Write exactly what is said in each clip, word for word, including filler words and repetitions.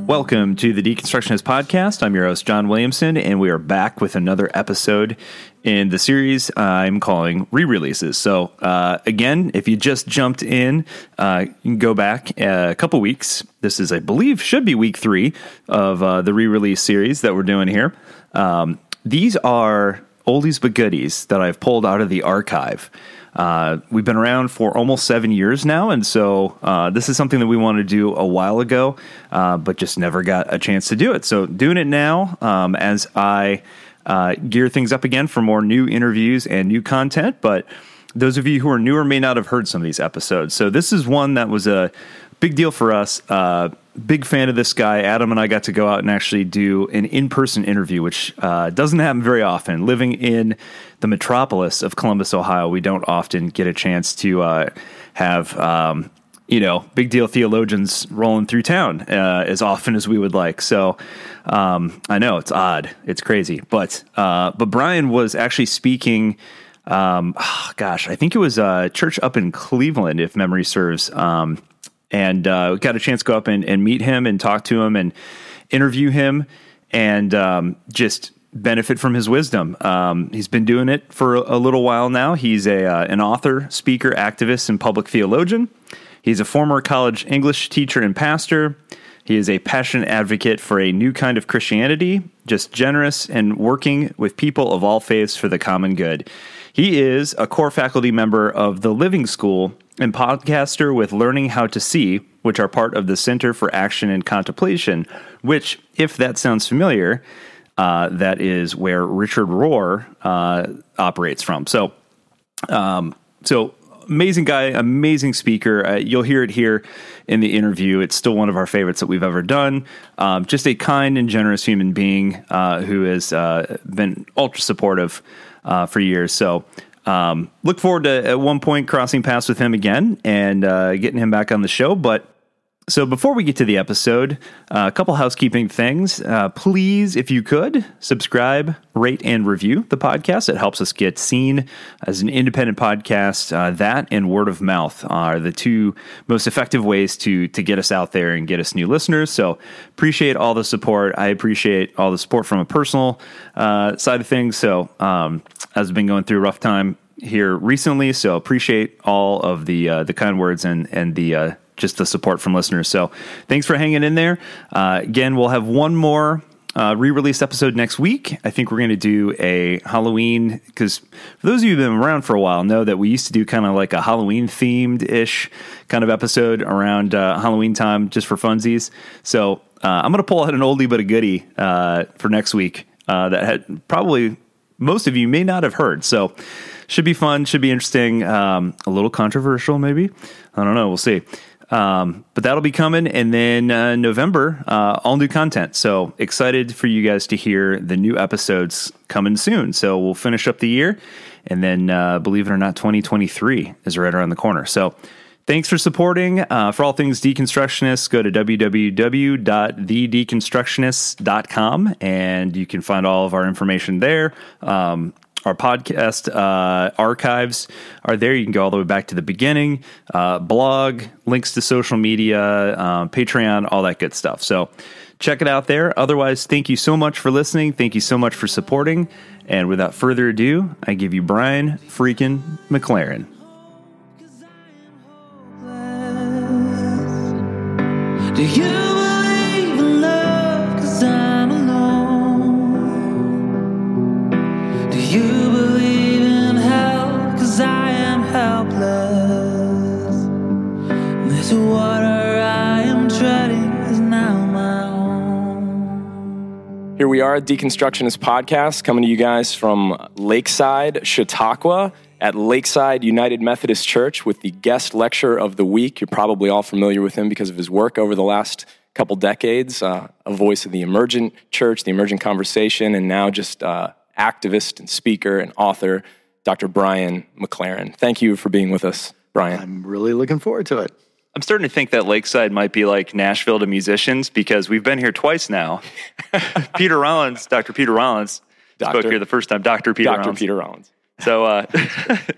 Welcome to the Deconstructionist Podcast. I'm your host, John Williamson, and we are back with another episode in the series I'm calling Re-Releases. So, uh, again, if you just jumped in, uh, you can go back a couple weeks. This is, I believe, should be week three of uh, the re-release series that we're doing here. Um, these are oldies but goodies that I've pulled out of the archive. Uh, we've been around for almost seven years now, and so uh, this is something that we wanted to do a while ago, uh, but just never got a chance to do it. So doing it now um, as I uh, gear things up again for more new interviews and new content, but those of you who are newer may not have heard some of these episodes. So this is one that was a big deal for us. Uh, big fan of this guy. Adam and I got to go out and actually do an in-person interview, which uh, doesn't happen very often. Living in the metropolis of Columbus, Ohio, we don't often get a chance to uh, have, um, you know, big deal theologians rolling through town uh, as often as we would like. So um, I know it's odd. It's crazy. But, uh, but Brian was actually speaking, um, oh, gosh, I think it was a church up in Cleveland, if memory serves, um, and uh, got a chance to go up and, and meet him and talk to him and interview him and um, just benefit from his wisdom. Um, he's been doing it for a, a little while now. He's a uh, an author, speaker, activist, and public theologian. He's a former college English teacher and pastor. He is a passionate advocate for a new kind of Christianity, just generous and working with people of all faiths for the common good. He is a core faculty member of the Living School and podcaster with Learning How to See, which are part of the Center for Action and Contemplation, which, if that sounds familiar, uh, that is where Richard Rohr uh, operates from. So, um, so amazing guy, amazing speaker. Uh, you'll hear it here in the interview. It's still one of our favorites that we've ever done. Um, just a kind and generous human being uh, who has uh, been ultra supportive uh, for years. So, Um, look forward to at one point crossing paths with him again and uh, getting him back on the show. But so before we get to the episode, uh, a couple housekeeping things. Uh, please, if you could, subscribe, rate, and review the podcast. It helps us get seen as an independent podcast. Uh, that and word of mouth are the two most effective ways to to get us out there and get us new listeners. So appreciate all the support. I appreciate all the support from a personal uh, side of things. So um, I've been going through a rough time here recently, so appreciate all of the uh, the kind words and and the uh, just the support from listeners. So thanks for hanging in there. Uh, again, we'll have one more uh, re-release episode next week. I think we're going to do a Halloween, because for those of you who've been around for a while know that we used to do kind of like a Halloween themed-ish kind of episode around uh, Halloween time just for funsies. So uh, I'm going to pull out an oldie but a goodie uh, for next week uh, that had probably most of you may not have heard. So should be fun, should be interesting, um, a little controversial maybe. I don't know, we'll see. Um, but that'll be coming. And then uh, November, uh, all new content. So excited for you guys to hear the new episodes coming soon. So we'll finish up the year. And then, uh, believe it or not, twenty twenty-three is right around the corner. So thanks for supporting. Uh, for all things Deconstructionists, go to w w w dot the deconstructionists dot com and you can find all of our information there. Um, Our podcast uh, archives are there. You can go all the way back to the beginning, uh, blog, links to social media, uh, Patreon, all that good stuff. So check it out there. Otherwise, thank you so much for listening. Thank you so much for supporting. And without further ado, I give you Brian freaking McLaren. Do you believe in love? 'Cause I'm alone. Do you believe in hell? 'Cause I am helpless. This water I am treading is now my own. Here we are at Deconstructionist Podcast, coming to you guys from Lakeside, Chautauqua, at Lakeside United Methodist Church with the guest lecturer of the week. You're probably all familiar with him because of his work over the last couple decades, uh, a voice of the emergent church, the emergent conversation, and now just uh, activist and speaker and author, Doctor Brian McLaren. Thank you for being with us, Brian. I'm really looking forward to it. I'm starting to think that Lakeside might be like Nashville to musicians because we've been here twice now. Peter Rollins, Doctor Peter Rollins, Doctor spoke here the first time. Doctor Peter Doctor Rollins. Peter Rollins. So, uh,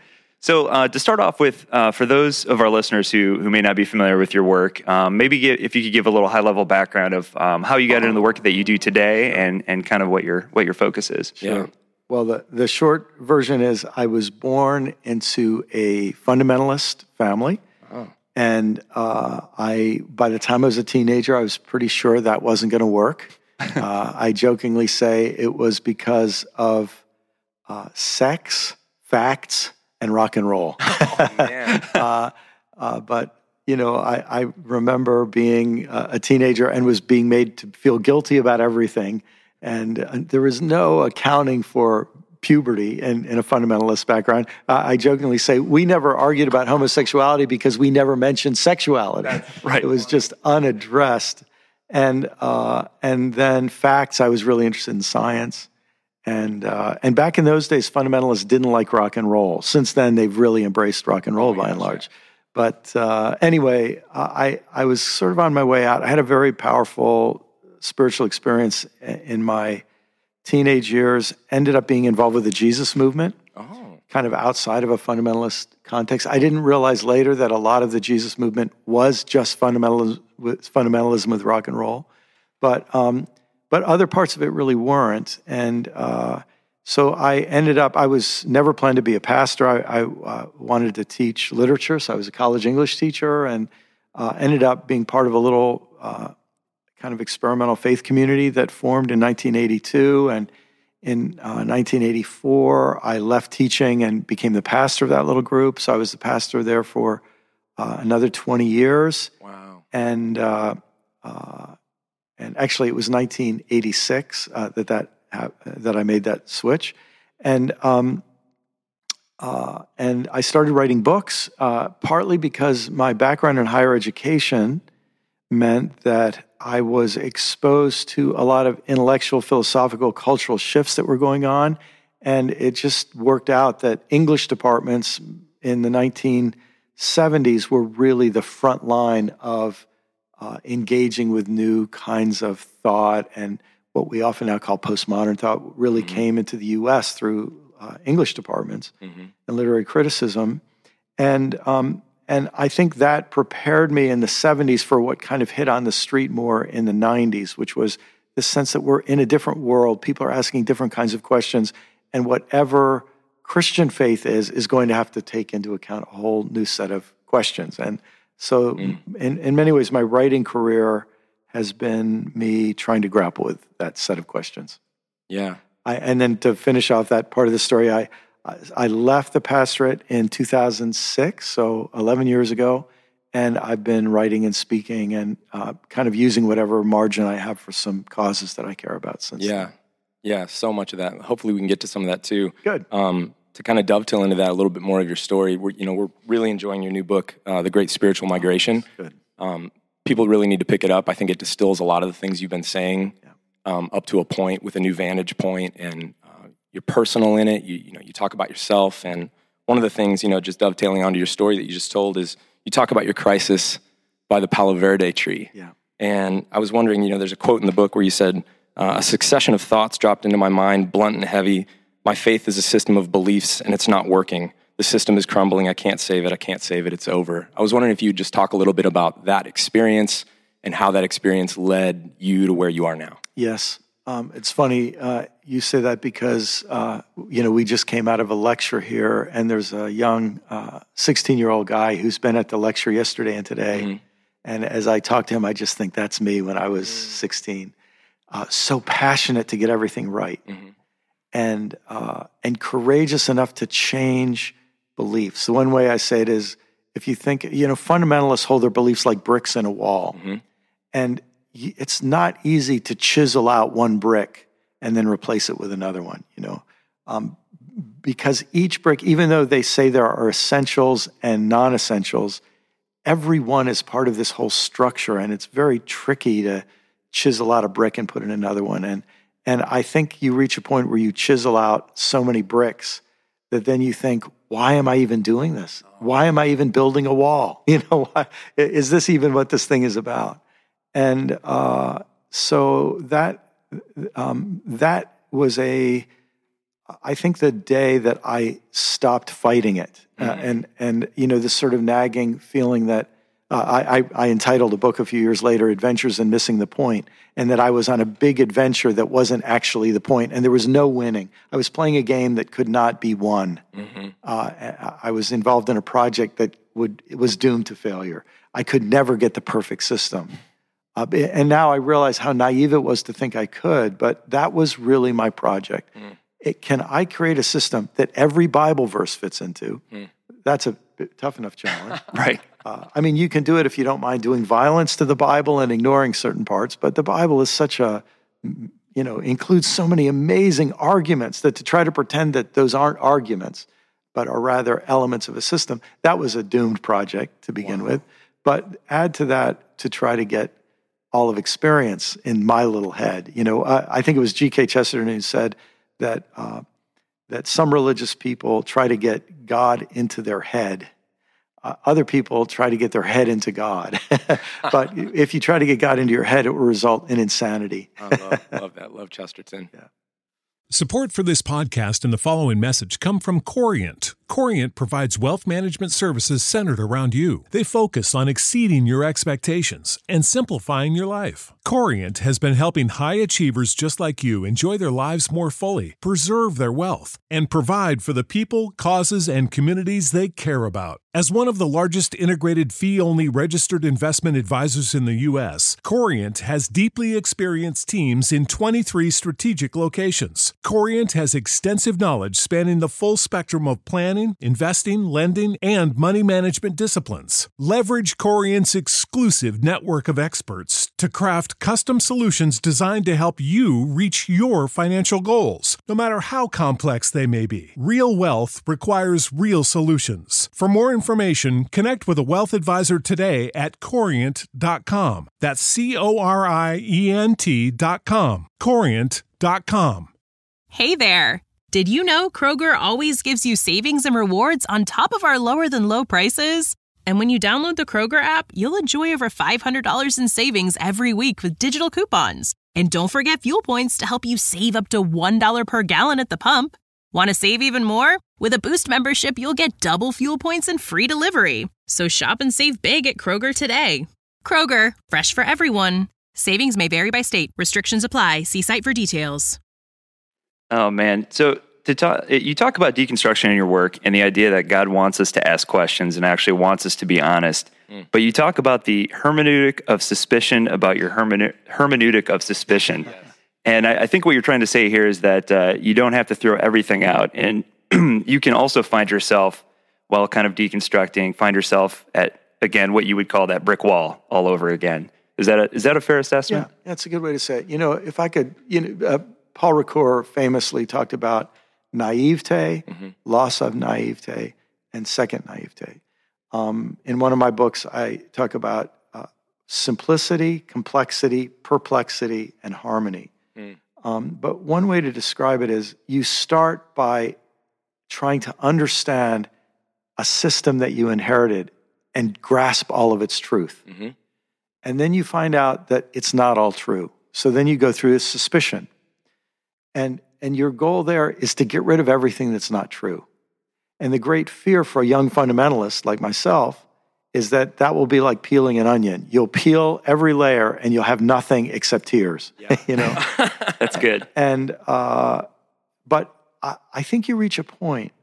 So uh, to start off with, uh, for those of our listeners who who may not be familiar with your work, um, maybe get, if you could give a little high level background of um, how you got into the work that you do today, and and kind of what your what your focus is. Yeah. Well, the, the short version is I was born into a fundamentalist family. Oh. And uh, I, by the time I was a teenager, I was pretty sure that wasn't going to work. uh, I jokingly say it was because of uh, sex, facts, and rock and roll. Oh, man. uh, uh, but, you know, I, I remember being uh, a teenager and was being made to feel guilty about everything. And uh, there was no accounting for puberty in, in a fundamentalist background. Uh, I jokingly say we never argued about homosexuality because we never mentioned sexuality. That's right. It was just unaddressed. And uh, and then facts, I was really interested in science. And uh, and back in those days, fundamentalists didn't like rock and roll. Since then, they've really embraced rock and roll Oh, by yeah, and large. But uh, anyway, I, I was sort of on my way out. I had a very powerful spiritual experience in my teenage years, ended up being involved with the Jesus movement, Oh. kind of outside of a fundamentalist context. I didn't realize later that a lot of the Jesus movement was just fundamentalism with, fundamentalism with rock and roll. But um, but other parts of it really weren't. And uh, so I ended up, I was never planned to be a pastor. I, I uh, wanted to teach literature, so I was a college English teacher, and uh, ended up being part of a little uh, kind of experimental faith community that formed in nineteen eighty-two. And in uh, nineteen eighty-four, I left teaching and became the pastor of that little group. So I was the pastor there for uh, another twenty years. Wow. And uh, uh, and actually, it was nineteen eighty-six uh, that that uh, that I made that switch. And um, uh, and I started writing books, uh, partly because my background in higher education meant that I was exposed to a lot of intellectual, philosophical, cultural shifts that were going on. And it just worked out that English departments in the nineteen seventies were really the front line of uh, engaging with new kinds of thought, and what we often now call postmodern thought really mm-hmm. came into the U S through uh, English departments mm-hmm. and literary criticism. And um, And I think that prepared me in the seventies for what kind of hit on the street more in the nineties, which was the sense that we're in a different world. People are asking different kinds of questions. And whatever Christian faith is, is going to have to take into account a whole new set of questions. And so mm. in, in many ways, my writing career has been me trying to grapple with that set of questions. Yeah. I, and then to finish off that part of the story, I I left the pastorate in two thousand six, so eleven years ago, and I've been writing and speaking and uh, kind of using whatever margin I have for some causes that I care about since Yeah, then. yeah, so much of that. Hopefully we can get to some of that too. Good. Um, to kind of dovetail into that a little bit more of your story, we're, you know, we're really enjoying your new book, uh, The Great Spiritual Migration. Good. Um, people really need to pick it up. I think it distills a lot of the things you've been saying Yeah. um, up to a point with a new vantage point, and you're personal in it. You, you know, you talk about yourself. And one of the things, you know, just dovetailing onto your story that you just told is you talk about your crisis by the Palo Verde tree. Yeah. And I was wondering, you know, there's a quote in the book where you said, uh, a succession of thoughts dropped into my mind, blunt and heavy. My faith is a system of beliefs and it's not working. The system is crumbling. I can't save it. I can't save it. It's over. I was wondering if you'd just talk a little bit about that experience and how that experience led you to where you are now. Yes. Um, it's funny uh, you say that because, uh, you know, we just came out of a lecture here, and there's a young sixteen-year-old guy who's been at the lecture yesterday and today. Mm-hmm. And as I talk to him, I just think that's me when I was mm-hmm. sixteen. Uh, so passionate to get everything right. Mm-hmm. And uh, and courageous enough to change beliefs. The one way I say it is, if you think, you know, fundamentalists hold their beliefs like bricks in a wall. Mm-hmm. And it's not easy to chisel out one brick and then replace it with another one, you know, um, because each brick, even though they say there are essentials and non-essentials, every one is part of this whole structure, and it's very tricky to chisel out a brick and put in another one. And and I think you reach a point where you chisel out so many bricks that then you think, why am I even doing this? Why am I even building a wall? You know, why, is this even what this thing is about? And uh, so that um, that was a I think the day that I stopped fighting it, uh, mm-hmm. and and you know this sort of nagging feeling that uh, I, I I entitled a book a few years later, "Adventures in Missing the Point," and that I was on a big adventure that wasn't actually the point, and there was no winning. I was playing a game that could not be won. Mm-hmm. Uh, I was involved in a project that would it was doomed to failure. I could never get the perfect system. Uh, and now I realize how naive it was to think I could, but that was really my project. Mm. It, can I create a system that every Bible verse fits into? Mm. That's a bit tough enough challenge. Right. Uh, I mean, you can do it if you don't mind doing violence to the Bible and ignoring certain parts, but the Bible is such a, you know, includes so many amazing arguments that to try to pretend that those aren't arguments, but are rather elements of a system, that was a doomed project to begin wow. with. But add to that to try to get all of experience in my little head. You know, I, I think it was G K Chesterton who said that uh, that some religious people try to get God into their head. Uh, other people try to get their head into God. But if you try to get God into your head, it will result in insanity. I love, love that. Love Chesterton. Yeah. Support for this podcast and the following message come from Corient. Corient provides wealth management services centered around you. They focus on exceeding your expectations and simplifying your life. Corient has been helping high achievers just like you enjoy their lives more fully, preserve their wealth, and provide for the people, causes, and communities they care about. As one of the largest integrated fee-only registered investment advisors in the U S, Corient has deeply experienced teams in twenty-three strategic locations. Corient has extensive knowledge spanning the full spectrum of planning, investing, lending, and money management disciplines. Leverage Corient's exclusive network of experts to craft custom solutions designed to help you reach your financial goals, no matter how complex they may be. Real wealth requires real solutions. For more information, connect with a wealth advisor today at corient dot com. That's C O R I E N T dot com. corient dot com. Hey there! Did you know Kroger always gives you savings and rewards on top of our lower-than-low prices? And when you download the Kroger app, you'll enjoy over five hundred dollars in savings every week with digital coupons. And don't forget fuel points to help you save up to one dollar per gallon at the pump. Want to save even more? With a Boost membership, you'll get double fuel points and free delivery. So shop and save big at Kroger today. Kroger, fresh for everyone. Savings may vary by state. Restrictions apply. See site for details. Oh, man. So to talk, you talk about deconstruction in your work and the idea that God wants us to ask questions and actually wants us to be honest. Mm. But you talk about the hermeneutic of suspicion about your hermene- hermeneutic of suspicion. Yes. And I, I think what you're trying to say here is that uh, you don't have to throw everything out. And you can also find yourself, while kind of deconstructing, find yourself at, again, what you would call that brick wall all over again. Is that a, is that a fair assessment? Yeah, that's a good way to say it. You know, if I could, you know, uh, Paul Ricoeur famously talked about naivete, mm-hmm. loss of naivete, and second naivete. Um, in one of my books, I talk about uh, simplicity, complexity, perplexity, and harmony. Mm. Um, but one way to describe it is you start by trying to understand a system that you inherited and grasp all of its truth. Mm-hmm. And then you find out that it's not all true. So then you go through this suspicion. And and your goal there is to get rid of everything that's not true. And the great fear for a young fundamentalist like myself is that that will be like peeling an onion. You'll peel every layer and you'll have nothing except tears. Yeah. You know, that's good. And uh, but I, I think you reach a point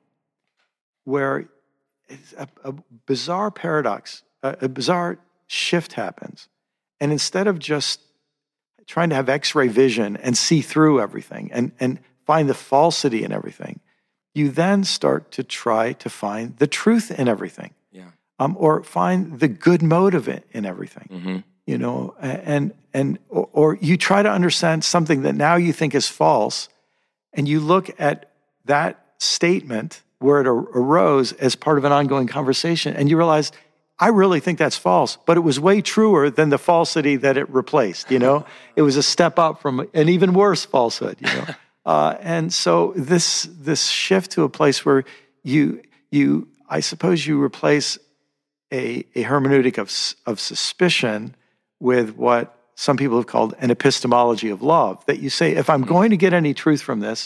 where it's a, a bizarre paradox, a, a bizarre shift happens, and instead of just trying to have X-ray vision and see through everything and, and find the falsity in everything, you then start to try to find the truth in everything. Yeah. Um, or find the good motive in, in everything. Mm-hmm. You know, and and or, or you try to understand something that now you think is false, and you look at that statement where it arose as part of an ongoing conversation, and you realize, I really think that's false, but it was way truer than the falsity that it replaced, you know? It was a step up from an even worse falsehood, you know? Uh, and so this this shift to a place where you, you I suppose you replace a, a hermeneutic of, of suspicion with what some people have called an epistemology of love, that you say, if I'm going to get any truth from this,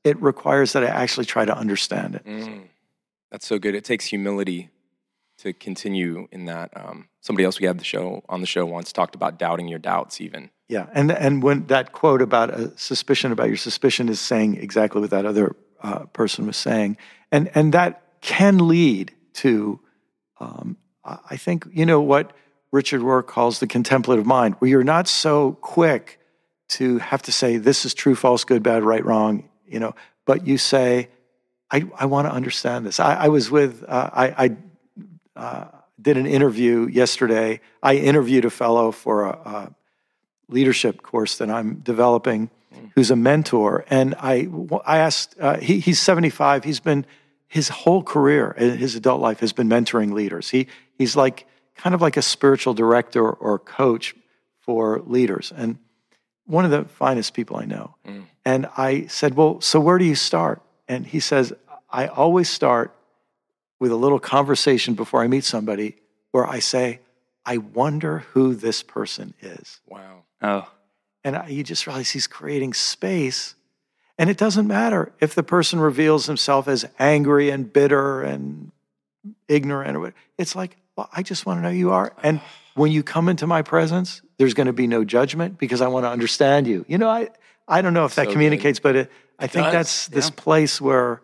it requires that I actually try to understand it. Mm. That's so good. It takes humility to continue in that. Um, somebody else we had the show on the show once talked about doubting your doubts even. Yeah, and and when that quote about a suspicion about your suspicion is saying exactly what that other uh, person was saying, and and that can lead to, um, I think, you know, what Richard Rohr calls the contemplative mind, where you're not so quick to have to say this is true, false, good, bad, right, wrong, you know, but you say, I I want to understand this. I, I was with uh, I. I Uh, did an interview yesterday. I interviewed a fellow for a, a leadership course that I'm developing, who's a mentor. And I, I asked, uh, he, he's seventy-five. He's been, his whole career, his adult life has been mentoring leaders. He He's like, kind of like a spiritual director or coach for leaders. And one of the finest people I know. Mm. And I said, well, so where do you start? And he says, I always start with a little conversation before I meet somebody where I say, I wonder who this person is. Wow. Oh. And I, you just realize he's creating space. And it doesn't matter if the person reveals himself as angry and bitter and ignorant or whatever. It's like, well, I just want to know who you are. And when you come into my presence, there's going to be no judgment because I want to understand you. You know, I, I don't know if that so communicates, good. but it, I it think does. that's this yeah. place where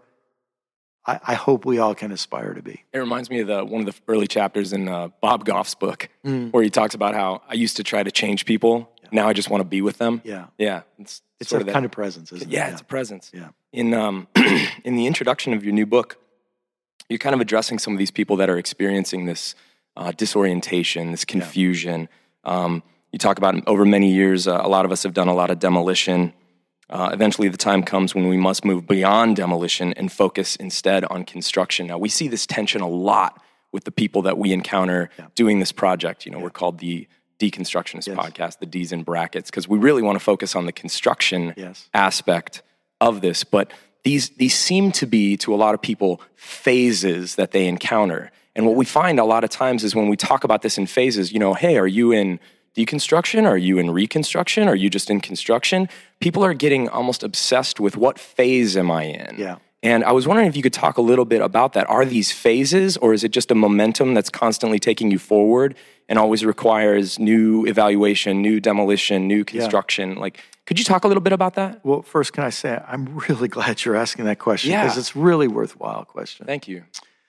I, I hope we all can aspire to be. It reminds me of the one of the early chapters in uh, Bob Goff's book, Mm. where he talks about how I used to try to change people. Yeah. Now I just want to be with them. Yeah. Yeah. It's, It's sort a of that, kind of presence, isn't yeah, it? it's a presence. Yeah. In um, in the introduction of your new book, you're kind of addressing some of these people that are experiencing this uh, disorientation, this confusion. Yeah. Um, you talk about over many years, uh, a lot of us have done a lot of demolition. Uh, eventually, the time comes when we must move beyond demolition and focus instead on construction. Now, we see this tension a lot with the people that we encounter yeah. doing this project. You know, yeah. we're called the Deconstructionist yes. Podcast, the D's in brackets, because we really want to focus on the construction yes. aspect of this. But these these seem to be, to a lot of people, phases that they encounter. And what we find a lot of times is when we talk about this in phases, you know, hey, are you in deconstruction? Are you in reconstruction? Are you just in construction? People are getting almost obsessed with what phase am I in? Yeah. And I was wondering if you could talk a little bit about that. Are these phases, or is it just a momentum that's constantly taking you forward and always requires new evaluation, new demolition, new construction? Yeah. Like, could you talk a little bit about that? Well, first, can I say I'm really glad you're asking that question because yeah. it's really worthwhile question. Thank you.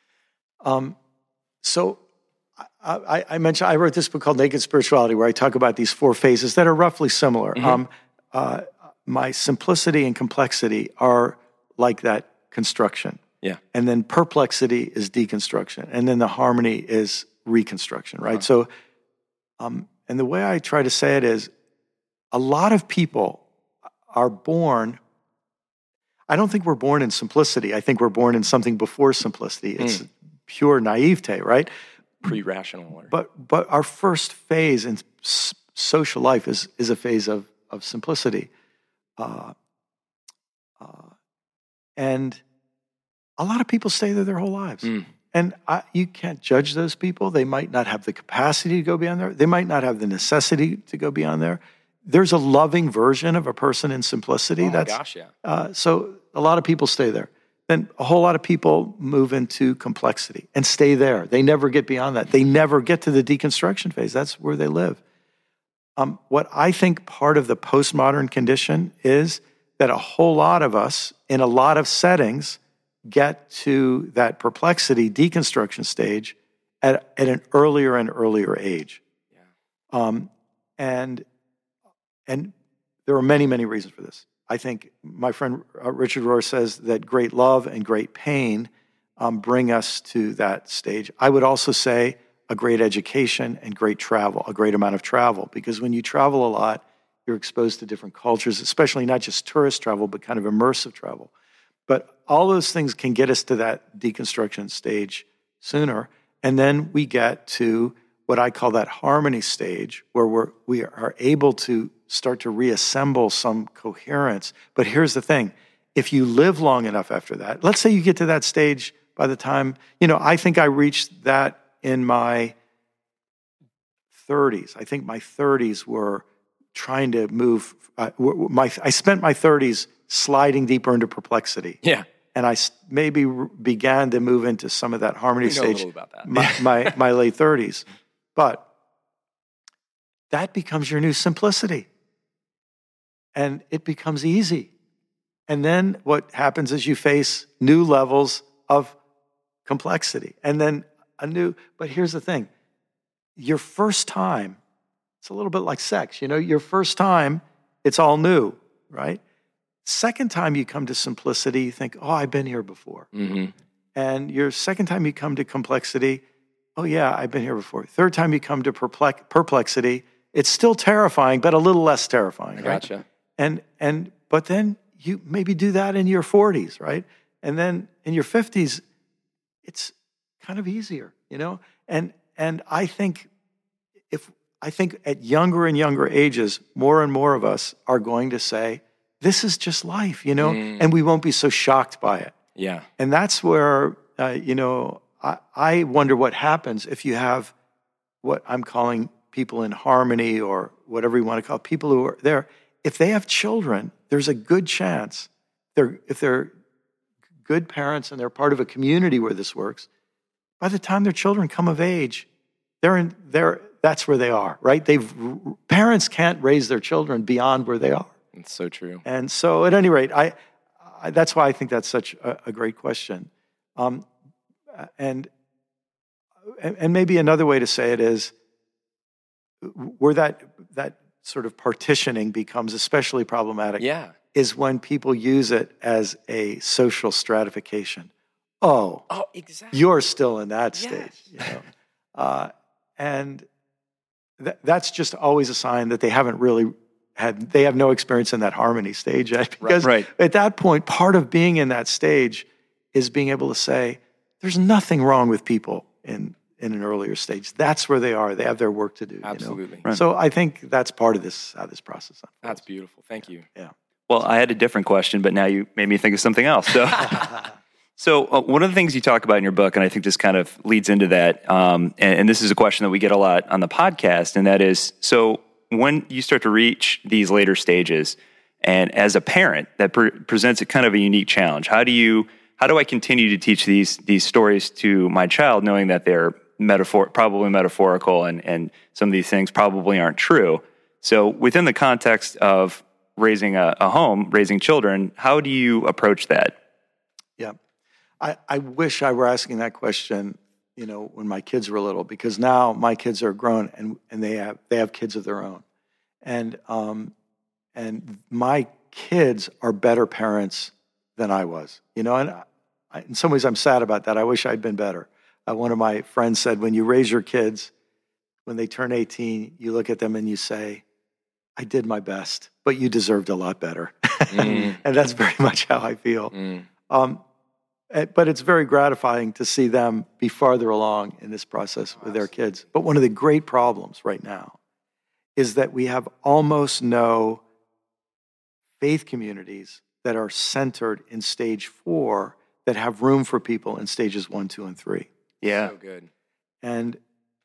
Um, so I, I, I mentioned I wrote this book called Naked Spirituality, where I talk about these four phases that are roughly similar. Mm-hmm. Um, uh, my simplicity and complexity are like that construction. Yeah. And then perplexity is deconstruction. And then the harmony is reconstruction, right? Uh-huh. So, um, and the way I try to say it is a lot of people are born, I don't think we're born in simplicity. I think we're born in something before simplicity. It's mm. pure naivete, right? Pre-rational. Or... But but our first phase in s- social life is is a phase of, of simplicity. Uh, uh, and a lot of people stay there their whole lives. Mm. And I, you can't judge those people. They might not have the capacity to go beyond there. They might not have the necessity to go beyond there. There's a loving version of a person in simplicity. Oh That's, my gosh, yeah. Uh, so a lot of people stay there. Then a whole lot of people move into complexity and stay there. They never get beyond that. They never get to the deconstruction phase. That's where they live. Um, what I think part of the postmodern condition is that a whole lot of us in a lot of settings get to that perplexity deconstruction stage at, at an earlier and earlier age. Yeah. Um, and, and there are many, many reasons for this. I think my friend uh, Richard Rohr says that great love and great pain um, bring us to that stage. I would also say a great education and great travel, a great amount of travel, because when you travel a lot, you're exposed to different cultures, especially not just tourist travel, but kind of immersive travel. But all those things can get us to that deconstruction stage sooner. And then we get to what I call that harmony stage, where we're, we are able to start to reassemble some coherence. But here's the thing. If you live long enough after that, let's say you get to that stage by the time, you know, I think I reached that in my thirties. I think my thirties were trying to move. Uh, my I spent my thirties sliding deeper into perplexity. Yeah. And I maybe began to move into some of that harmony We know a stage. little about that. My, my my late thirties, but that becomes your new simplicity, and it becomes easy. And then what happens is you face new levels of complexity, and then a new. But here's the thing: your first time, it's a little bit like sex. You know, your first time, it's all new, right? Second time you come to simplicity, you think, oh, I've been here before. Mm-hmm. And your second time you come to complexity, oh yeah, I've been here before. Third time you come to perplex- perplexity, it's still terrifying, but a little less terrifying. I right? gotcha. And, and, but then you maybe do that in your forties, right? And then in your fifties, it's kind of easier, you know? And, and I think if, I think at younger and younger ages, more and more of us are going to say, this is just life, you know, Mm. and we won't be so shocked by it. Yeah. And that's where, uh, you know, I, I wonder what happens if you have what I'm calling people in harmony or whatever you want to call it, people who are there. If they have children, there's a good chance, they're, if they're good parents and they're part of a community where this works, by the time their children come of age, they're in, they're, that's where they are, right? They've, parents can't raise their children beyond where they are. It's so true. And so, at any rate, I, I that's why I think that's such a, a great question. Um, and and maybe another way to say it is, where that that sort of partitioning becomes especially problematic. Yeah. Is when people use it as a social stratification. Oh, Oh, exactly. you're still in that Yes. stage, you know, uh, and th- that's just always a sign that they haven't really. Had, they have no experience in that harmony stage yet. Because Right. at that point, part of being in that stage is being able to say, there's nothing wrong with people in, in an earlier stage. That's where they are. They have their work to do. Absolutely. You know? So I think that's part of this, how this process unfolds. That's beautiful. Thank you. Yeah. Well, I had a different question, but now you made me think of something else. So, so uh, one of the things you talk about in your book, and I think this kind of leads into that, um, and, and this is a question that we get a lot on the podcast, and that is, so when you start to reach these later stages, and as a parent, that pre- presents a kind of a unique challenge. How do you, how do I continue to teach these these stories to my child, knowing that they're metaphor, probably metaphorical, and and some of these things probably aren't true? So, within the context of raising a, a home, raising children, how do you approach that? Yeah. I, I wish I were asking that question, you know, when my kids were little, because now my kids are grown and, and they have they have kids of their own. And um and my kids are better parents than I was. You know, and I, in some ways I'm sad about that. I wish I'd been better. Uh, one of my friends said, when you raise your kids, when they turn eighteen, you look at them and you say, I did my best, but you deserved a lot better. Mm. And that's very much how I feel. Mm. Um, eh, but it's very gratifying to see them be farther along in this process with their kids. But one of the great problems right now is that we have almost no faith communities that are centered in stage four that have room for people in stages one, two, and three. Yeah. So good. And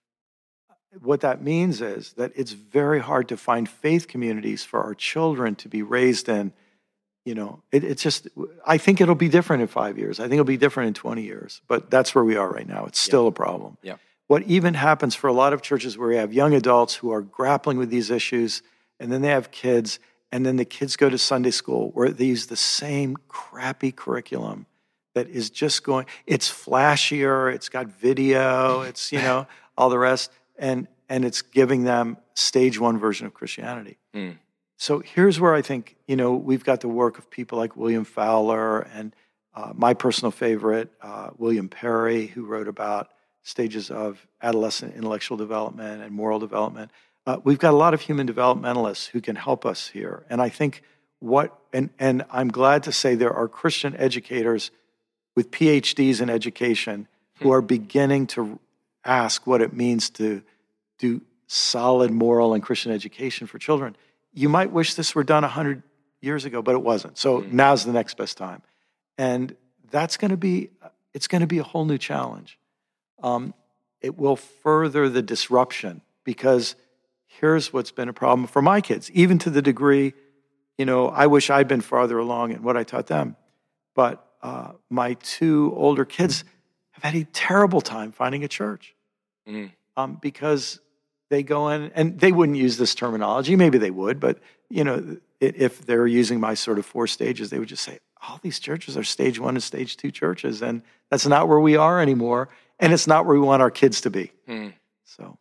what that means is that it's very hard to find faith communities for our children to be raised in. You know, it, it's just, I think it'll be different in five years. I think it'll be different in twenty years, but that's where we are right now. It's still a problem. Yeah. What even happens for a lot of churches where we have young adults who are grappling with these issues, and then they have kids, and then the kids go to Sunday school where they use the same crappy curriculum that is just going, it's flashier, it's got video, it's, you know, all the rest, and and it's giving them stage one version of Christianity. Mm. So here's where I think, you know, we've got the work of people like William Fowler and uh, my personal favorite, uh, William Perry, who wrote about stages of adolescent intellectual development and moral development. Uh, we've got a lot of human developmentalists who can help us here. And I think what, and, and I'm glad to say there are Christian educators with P H Ds in education who are beginning to ask what it means to do solid moral and Christian education for children. You might wish this were done one hundred years ago, but it wasn't. So mm. now's the next best time. And that's going to be, it's going to be a whole new challenge. Um, it will further the disruption because here's what's been a problem for my kids, even to the degree, you know, I wish I'd been farther along in what I taught them. But uh, my two older kids have had a terrible time finding a church mm. um, because they go in, and they wouldn't use this terminology. Maybe they would, but, you know, if they're using my sort of four stages, they would just say, all these churches are stage one and stage two churches, and that's not where we are anymore, and it's not where we want our kids to be. Mm. So,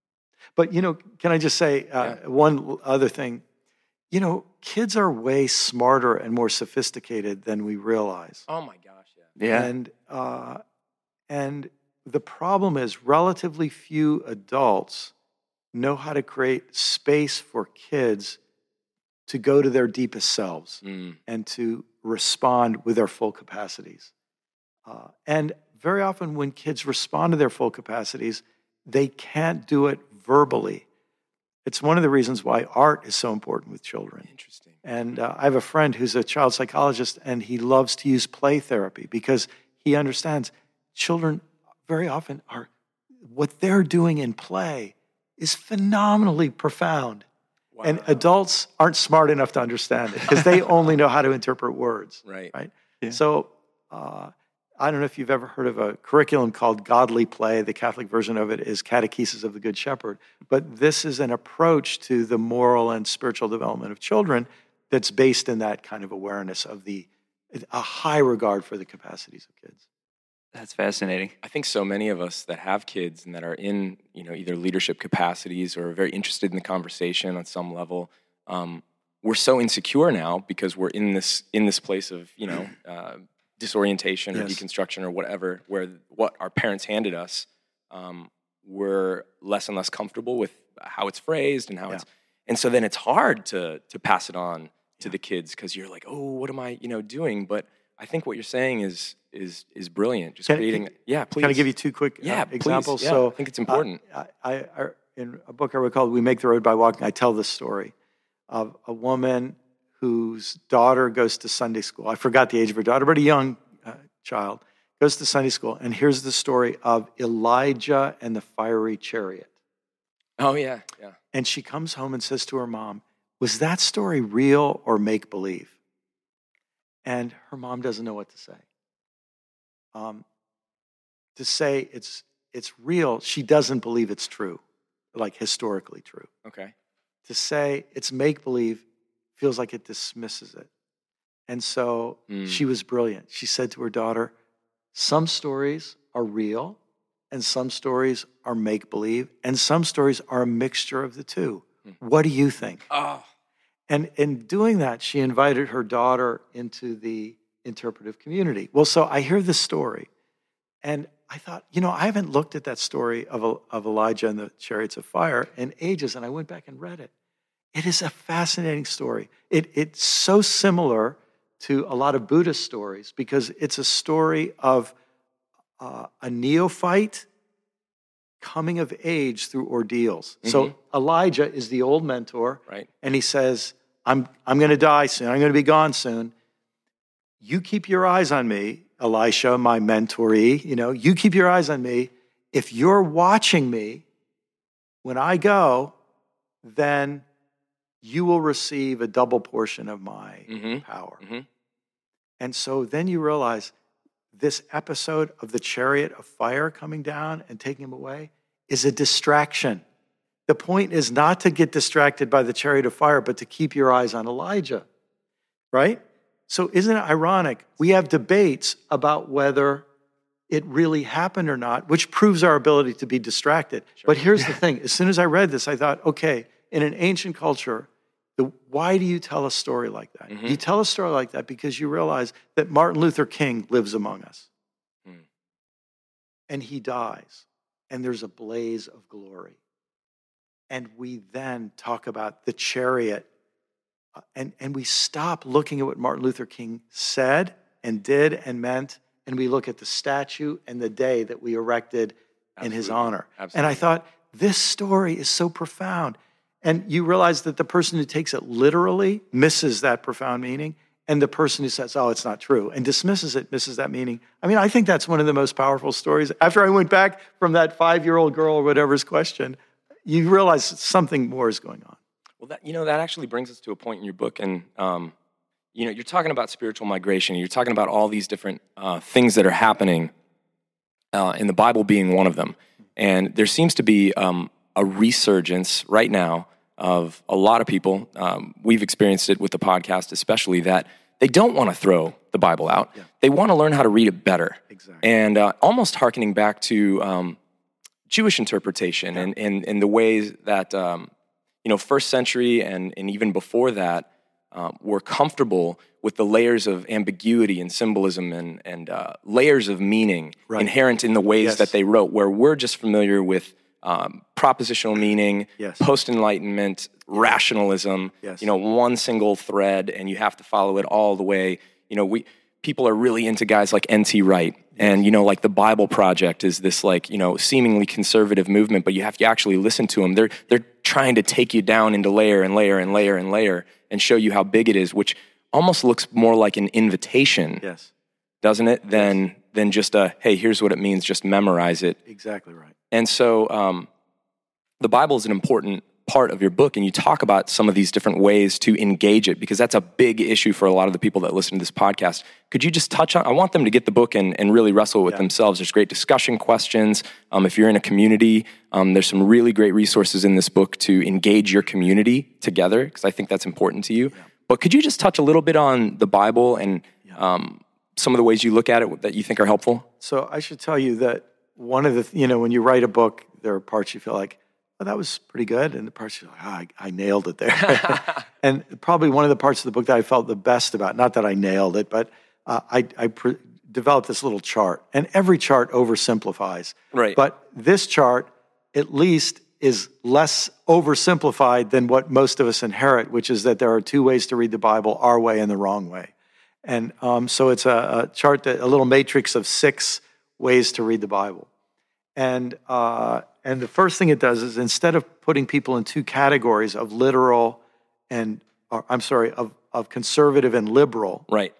but, you know, can I just say uh, yeah. one other thing? You know, kids are way smarter and more sophisticated than we realize. Oh my gosh, yeah. Yeah. And, uh, and the problem is relatively few adults know how to create space for kids to go to their deepest selves mm. and to respond with their full capacities. Uh, and very often when kids respond to their full capacities, they can't do it verbally. It's one of the reasons why art is so important with children. Interesting. And uh, I have a friend who's a child psychologist, and he loves to use play therapy because he understands children very often are, what they're doing in play is phenomenally profound. Wow. And adults aren't smart enough to understand it because they only know how to interpret words. Right. Right. Yeah. So uh, I don't know if you've ever heard of a curriculum called Godly Play. The Catholic version of it is Catechesis of the Good Shepherd. But this is an approach to the moral and spiritual development of children that's based in that kind of awareness of the a high regard for the capacities of kids. That's fascinating. I think so many of us that have kids and that are in, you know, either leadership capacities or very interested in the conversation on some level, um, we're so insecure now because we're in this in this place of, you know, uh, disorientation or yes. deconstruction or whatever, where what our parents handed us, um, we're less and less comfortable with how it's phrased and how yeah. it's, and so then it's hard to to pass it on to yeah. the kids because you're like, oh, what am I, you know, doing? But I think what you're saying is is is brilliant. Just can, creating, can, yeah. Please, can I give you two quick yeah, uh, examples? Yeah, so I think it's important. Uh, I, I, in a book I wrote called "We Make the Road by Walking," I tell this story of a woman whose daughter goes to Sunday school. I forgot the age of her daughter, but a young uh, child goes to Sunday school. And here's the story of Elijah and the fiery chariot. Oh yeah, yeah. And she comes home and says to her mom, "Was that story real or make believe?" And her mom doesn't know what to say. Um, to say it's it's real, she doesn't believe it's true, like historically true. Okay. To say it's make-believe feels like it dismisses it. And so mm. she was brilliant. She said to her daughter, some stories are real, and some stories are make-believe, and some stories are a mixture of the two. Mm. What do you think? Oh. And in doing that, she invited her daughter into the interpretive community. Well, so I hear this story, and I thought, you know, I haven't looked at that story of, of Elijah and the chariots of fire in ages, and I went back and read it. It is a fascinating story. It, it's so similar to a lot of Buddhist stories because it's a story of uh, a neophyte coming of age through ordeals. Mm-hmm. So Elijah is the old mentor, right? And he says, I'm, I'm going to die soon. I'm going to be gone soon. You keep your eyes on me, Elisha, my mentoree. You know, you keep your eyes on me. If you're watching me when I go, then you will receive a double portion of my mm-hmm. power. Mm-hmm. And so then you realize this episode of the chariot of fire coming down and taking him away is a distraction. The point is not to get distracted by the chariot of fire, but to keep your eyes on Elijah, right? So isn't it ironic? We have debates about whether it really happened or not, which proves our ability to be distracted. Sure. But here's the thing. As soon as I read this, I thought, okay, in an ancient culture, the, why do you tell a story like that? Mm-hmm. You tell a story like that because you realize that Martin Luther King lives among us. Mm. And he dies. And there's a blaze of glory. And we then talk about the chariot. Uh, and, and we stop looking at what Martin Luther King said and did and meant. And we look at the statue and the day that we erected Absolutely. In his honor. Absolutely. And I thought, this story is so profound. And you realize that the person who takes it literally misses that profound meaning, and the person who says, oh, it's not true, and dismisses it, misses that meaning. I mean, I think that's one of the most powerful stories. After I went back from that five-year-old girl or whatever's question, you realize something more is going on. Well, that, you know, that actually brings us to a point in your book, and um, you know, you're talking about spiritual migration. You're talking about all these different uh, things that are happening, uh, in the Bible being one of them. And there seems to be um, a resurgence right now of a lot of people. Um, we've experienced it with the podcast, especially, that they don't want to throw the Bible out. Yeah. They want to learn how to read it better. Exactly. And uh, almost hearkening back to um, Jewish interpretation, yeah. and, and, and the ways that, um, you know, first century and, and even before that, um, were comfortable with the layers of ambiguity and symbolism and, and uh, layers of meaning right. inherent in the ways yes. that they wrote, where we're just familiar with um, propositional meaning, yes. post-enlightenment, rationalism, yes. you know, one single thread, and you have to follow it all the way. You know, we people are really into guys like N T Wright, and, you know, like the Bible Project is this, like, you know, seemingly conservative movement, but you have to actually listen to them. They're they're trying to take you down into layer and layer and layer and layer and show you how big it is, which almost looks more like an invitation, yes, doesn't it, than yes. than just a, hey, here's what it means, just memorize it. Exactly right. And so um, the Bible is an important part of your book, and you talk about some of these different ways to engage it, because that's a big issue for a lot of the people that listen to this podcast. Could you just touch on, I want them to get the book and, and really wrestle with yeah. themselves. There's great discussion questions. Um, if you're in a community, um, there's some really great resources in this book to engage your community together, because I think that's important to you. Yeah. But could you just touch a little bit on the Bible and yeah. um, some of the ways you look at it that you think are helpful? So I should tell you that one of the, you know, when you write a book, there are parts you feel like, oh, that was pretty good. And the parts you're like, oh, I, I nailed it there. And probably one of the parts of the book that I felt the best about, not that I nailed it, but uh, I, I pre- developed this little chart. And every chart oversimplifies. Right. But this chart, at least, is less oversimplified than what most of us inherit, which is that there are two ways to read the Bible, our way and the wrong way. And um, so it's a, a chart, that, a little matrix of six ways to read the Bible. And uh, and the first thing it does is, instead of putting people in two categories of literal and, or, I'm sorry, of, of conservative and liberal, right?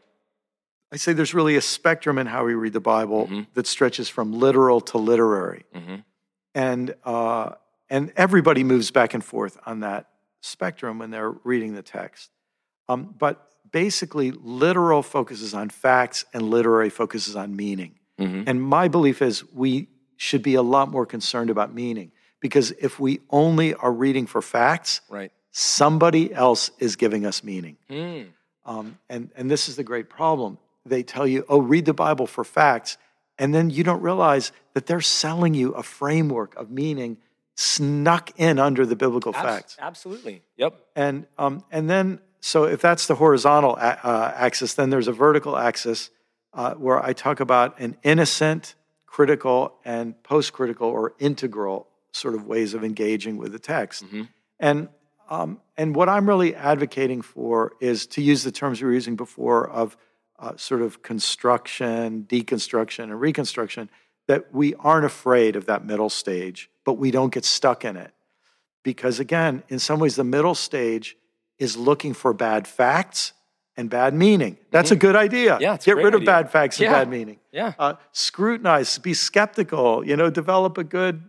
I say there's really a spectrum in how we read the Bible mm-hmm. that stretches from literal to literary. Mm-hmm. And uh, and everybody moves back and forth on that spectrum when they're reading the text. Um, but basically, literal focuses on facts and literary focuses on meaning. Mm-hmm. And my belief is we should be a lot more concerned about meaning, because if we only are reading for facts, right. somebody else is giving us meaning. Mm. Um, and, and this is the great problem. They tell you, oh, read the Bible for facts, and then you don't realize that they're selling you a framework of meaning snuck in under the biblical Abs- facts. Absolutely. Yep. And um, and then, so if that's the horizontal a- uh, axis, then there's a vertical axis uh, where I talk about an innocent, critical, and post-critical or integral sort of ways of engaging with the text. Mm-hmm. And um, and what I'm really advocating for is to use the terms we were using before of uh, sort of construction, deconstruction, and reconstruction, that we aren't afraid of that middle stage, but we don't get stuck in it. Because again, in some ways, the middle stage is looking for bad facts and bad meaning. That's mm-hmm. a good idea. Yeah, it's Get a great rid of idea. bad facts yeah. and bad meaning. Yeah. Uh, scrutinize, be skeptical, you know, develop a good,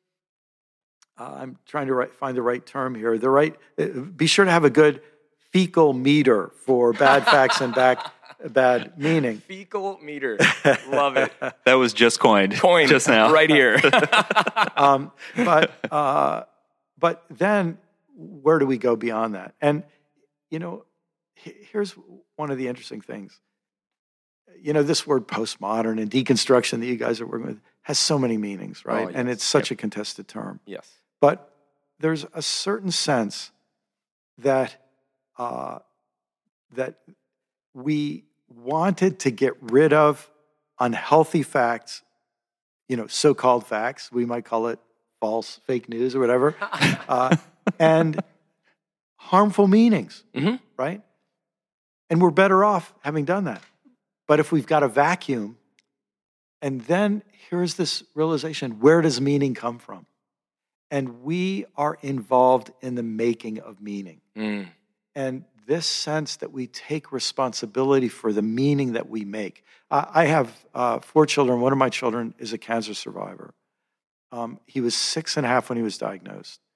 uh, I'm trying to right, find the right term here, the right, uh, be sure to have a good fecal meter for bad facts and back, bad meaning. Fecal meter. Love it. That was just coined. Coined just now. Right here. um, but, uh, but then where do we go beyond that? And, you know, here's one of the interesting things. You know, this word postmodern and deconstruction that you guys are working with has so many meanings, right? Oh, yes. And it's such yep. a contested term. Yes. But there's a certain sense that uh, that we wanted to get rid of unhealthy facts, you know, so-called facts. We might call it false, fake news or whatever, uh, and harmful meanings, mm-hmm. right? And we're better off having done that. But if we've got a vacuum, and then here's this realization, where does meaning come from? And we are involved in the making of meaning. Mm. And this sense that we take responsibility for the meaning that we make. Uh, I have uh, four children. One of my children is a cancer survivor. Um, he was six and a half when he was diagnosed.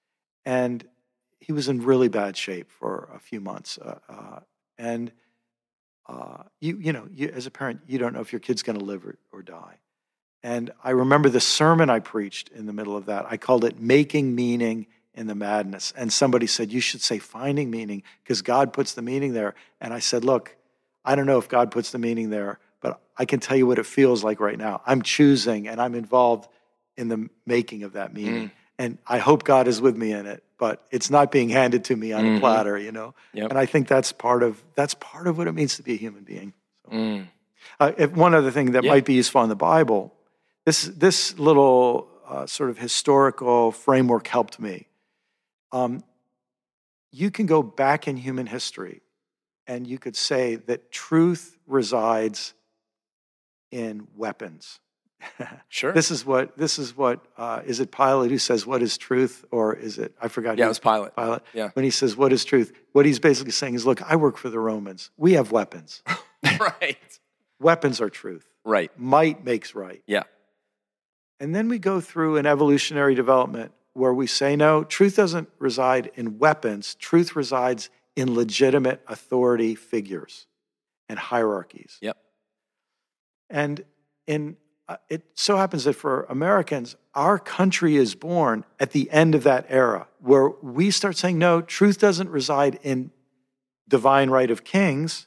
and he was in really bad shape for a few months. Uh, uh, and uh, you, you know, you, as a parent, you don't know if your kid's going to live or, or die. And I remember the sermon I preached in the middle of that. I called it "Making Meaning in the Madness." And somebody said, you should say "finding meaning," because God puts the meaning there. And I said, look, I don't know if God puts the meaning there, but I can tell you what it feels like right now. I'm choosing and I'm involved in the making of that meaning. Mm. And I hope God is with me in it, but it's not being handed to me on mm-hmm. a platter, you know? Yep. And I think that's part of that's part of what it means to be a human being. So, mm. uh, if one other thing that yeah. might be useful in the Bible, this, this little uh, sort of historical framework helped me. Um, you can go back in human history and you could say that truth resides in weapons. Sure. This is what, this is what, uh, is it Pilate who says, what is truth? Or is it, I forgot. Yeah, it was Pilate. Pilate. Yeah. When he says, what is truth? What he's basically saying is, look, I work for the Romans. We have weapons. Right. Weapons are truth. Right. Might makes right. Yeah. And then we go through an evolutionary development where we say, no, truth doesn't reside in weapons. Truth resides in legitimate authority figures and hierarchies. Yep. And in uh, it so happens that for Americans, our country is born at the end of that era where we start saying, no, truth doesn't reside in divine right of kings.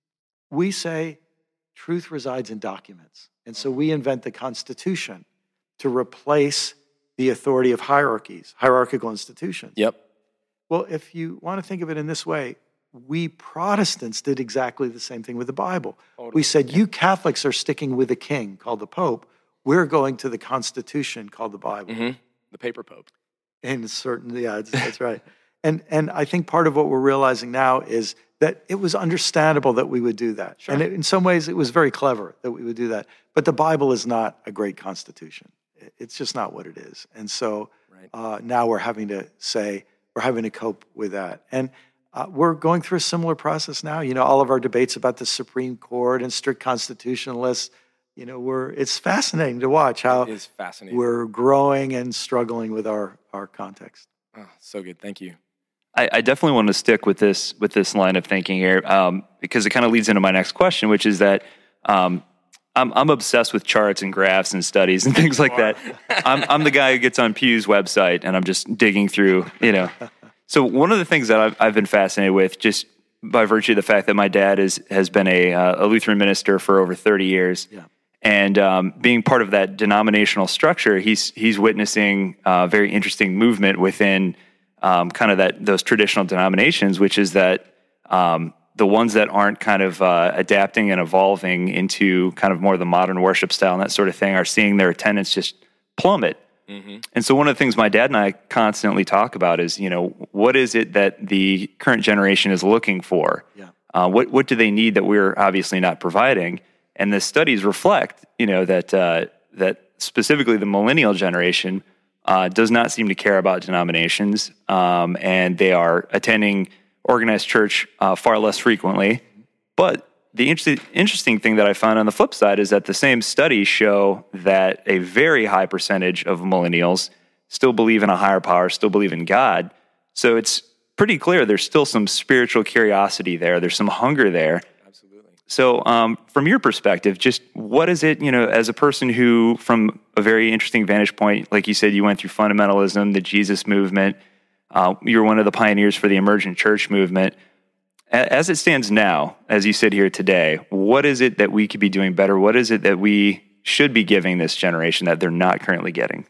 We say truth resides in documents. And so we invent the Constitution to replace the authority of hierarchies, hierarchical institutions. Yep. Well, if you want to think of it in this way, we Protestants did exactly the same thing with the Bible. Totally. We said, you Catholics are sticking with a king called the Pope. We're going to the Constitution called the Bible. Mm-hmm. The paper Pope. And certainly, yeah, that's, that's right. And and I think part of what we're realizing now is that it was understandable that we would do that. Sure. And it, in some ways, it was very clever that we would do that. But the Bible is not a great constitution. It's just not what it is. And so right. uh, now we're having to say, we're having to cope with that. And uh, we're going through a similar process now. You know, all of our debates about the Supreme Court and strict constitutionalists, you know, we're it's fascinating to watch how it is fascinating. We're growing and struggling with our, our context. Oh, so good. Thank you. I, I definitely want to stick with this with this line of thinking here um, because it kind of leads into my next question, which is that um, I'm, I'm obsessed with charts and graphs and studies and things like that. I'm, I'm the guy who gets on Pew's website and I'm just digging through, you know. So one of the things that I've, I've been fascinated with, just by virtue of the fact that my dad is has been a, uh, a Lutheran minister for over thirty years, yeah. and um, being part of that denominational structure, he's he's witnessing a very interesting movement within um, kind of that those traditional denominations, which is that um, the ones that aren't kind of uh, adapting and evolving into kind of more the modern worship style and that sort of thing are seeing their attendance just plummet. Mm-hmm. And so one of the things my dad and I constantly talk about is, you know, what is it that the current generation is looking for? Yeah. Uh, what what do they need that we're obviously not providing? And the studies reflect, you know, that uh, that specifically the millennial generation uh, does not seem to care about denominations, um, and they are attending organized church uh, far less frequently. But the interesting interesting thing that I found on the flip side is that the same studies show that a very high percentage of millennials still believe in a higher power, still believe in God. So it's pretty clear there's still some spiritual curiosity there. There's some hunger there. Absolutely. So um, from your perspective, just what is it, you know, as a person who, from a very interesting vantage point, like you said, you went through fundamentalism, the Jesus movement, uh, you're one of the pioneers for the emergent church movement. As it stands now, as you sit here today, what is it that we could be doing better? What is it that we should be giving this generation that they're not currently getting?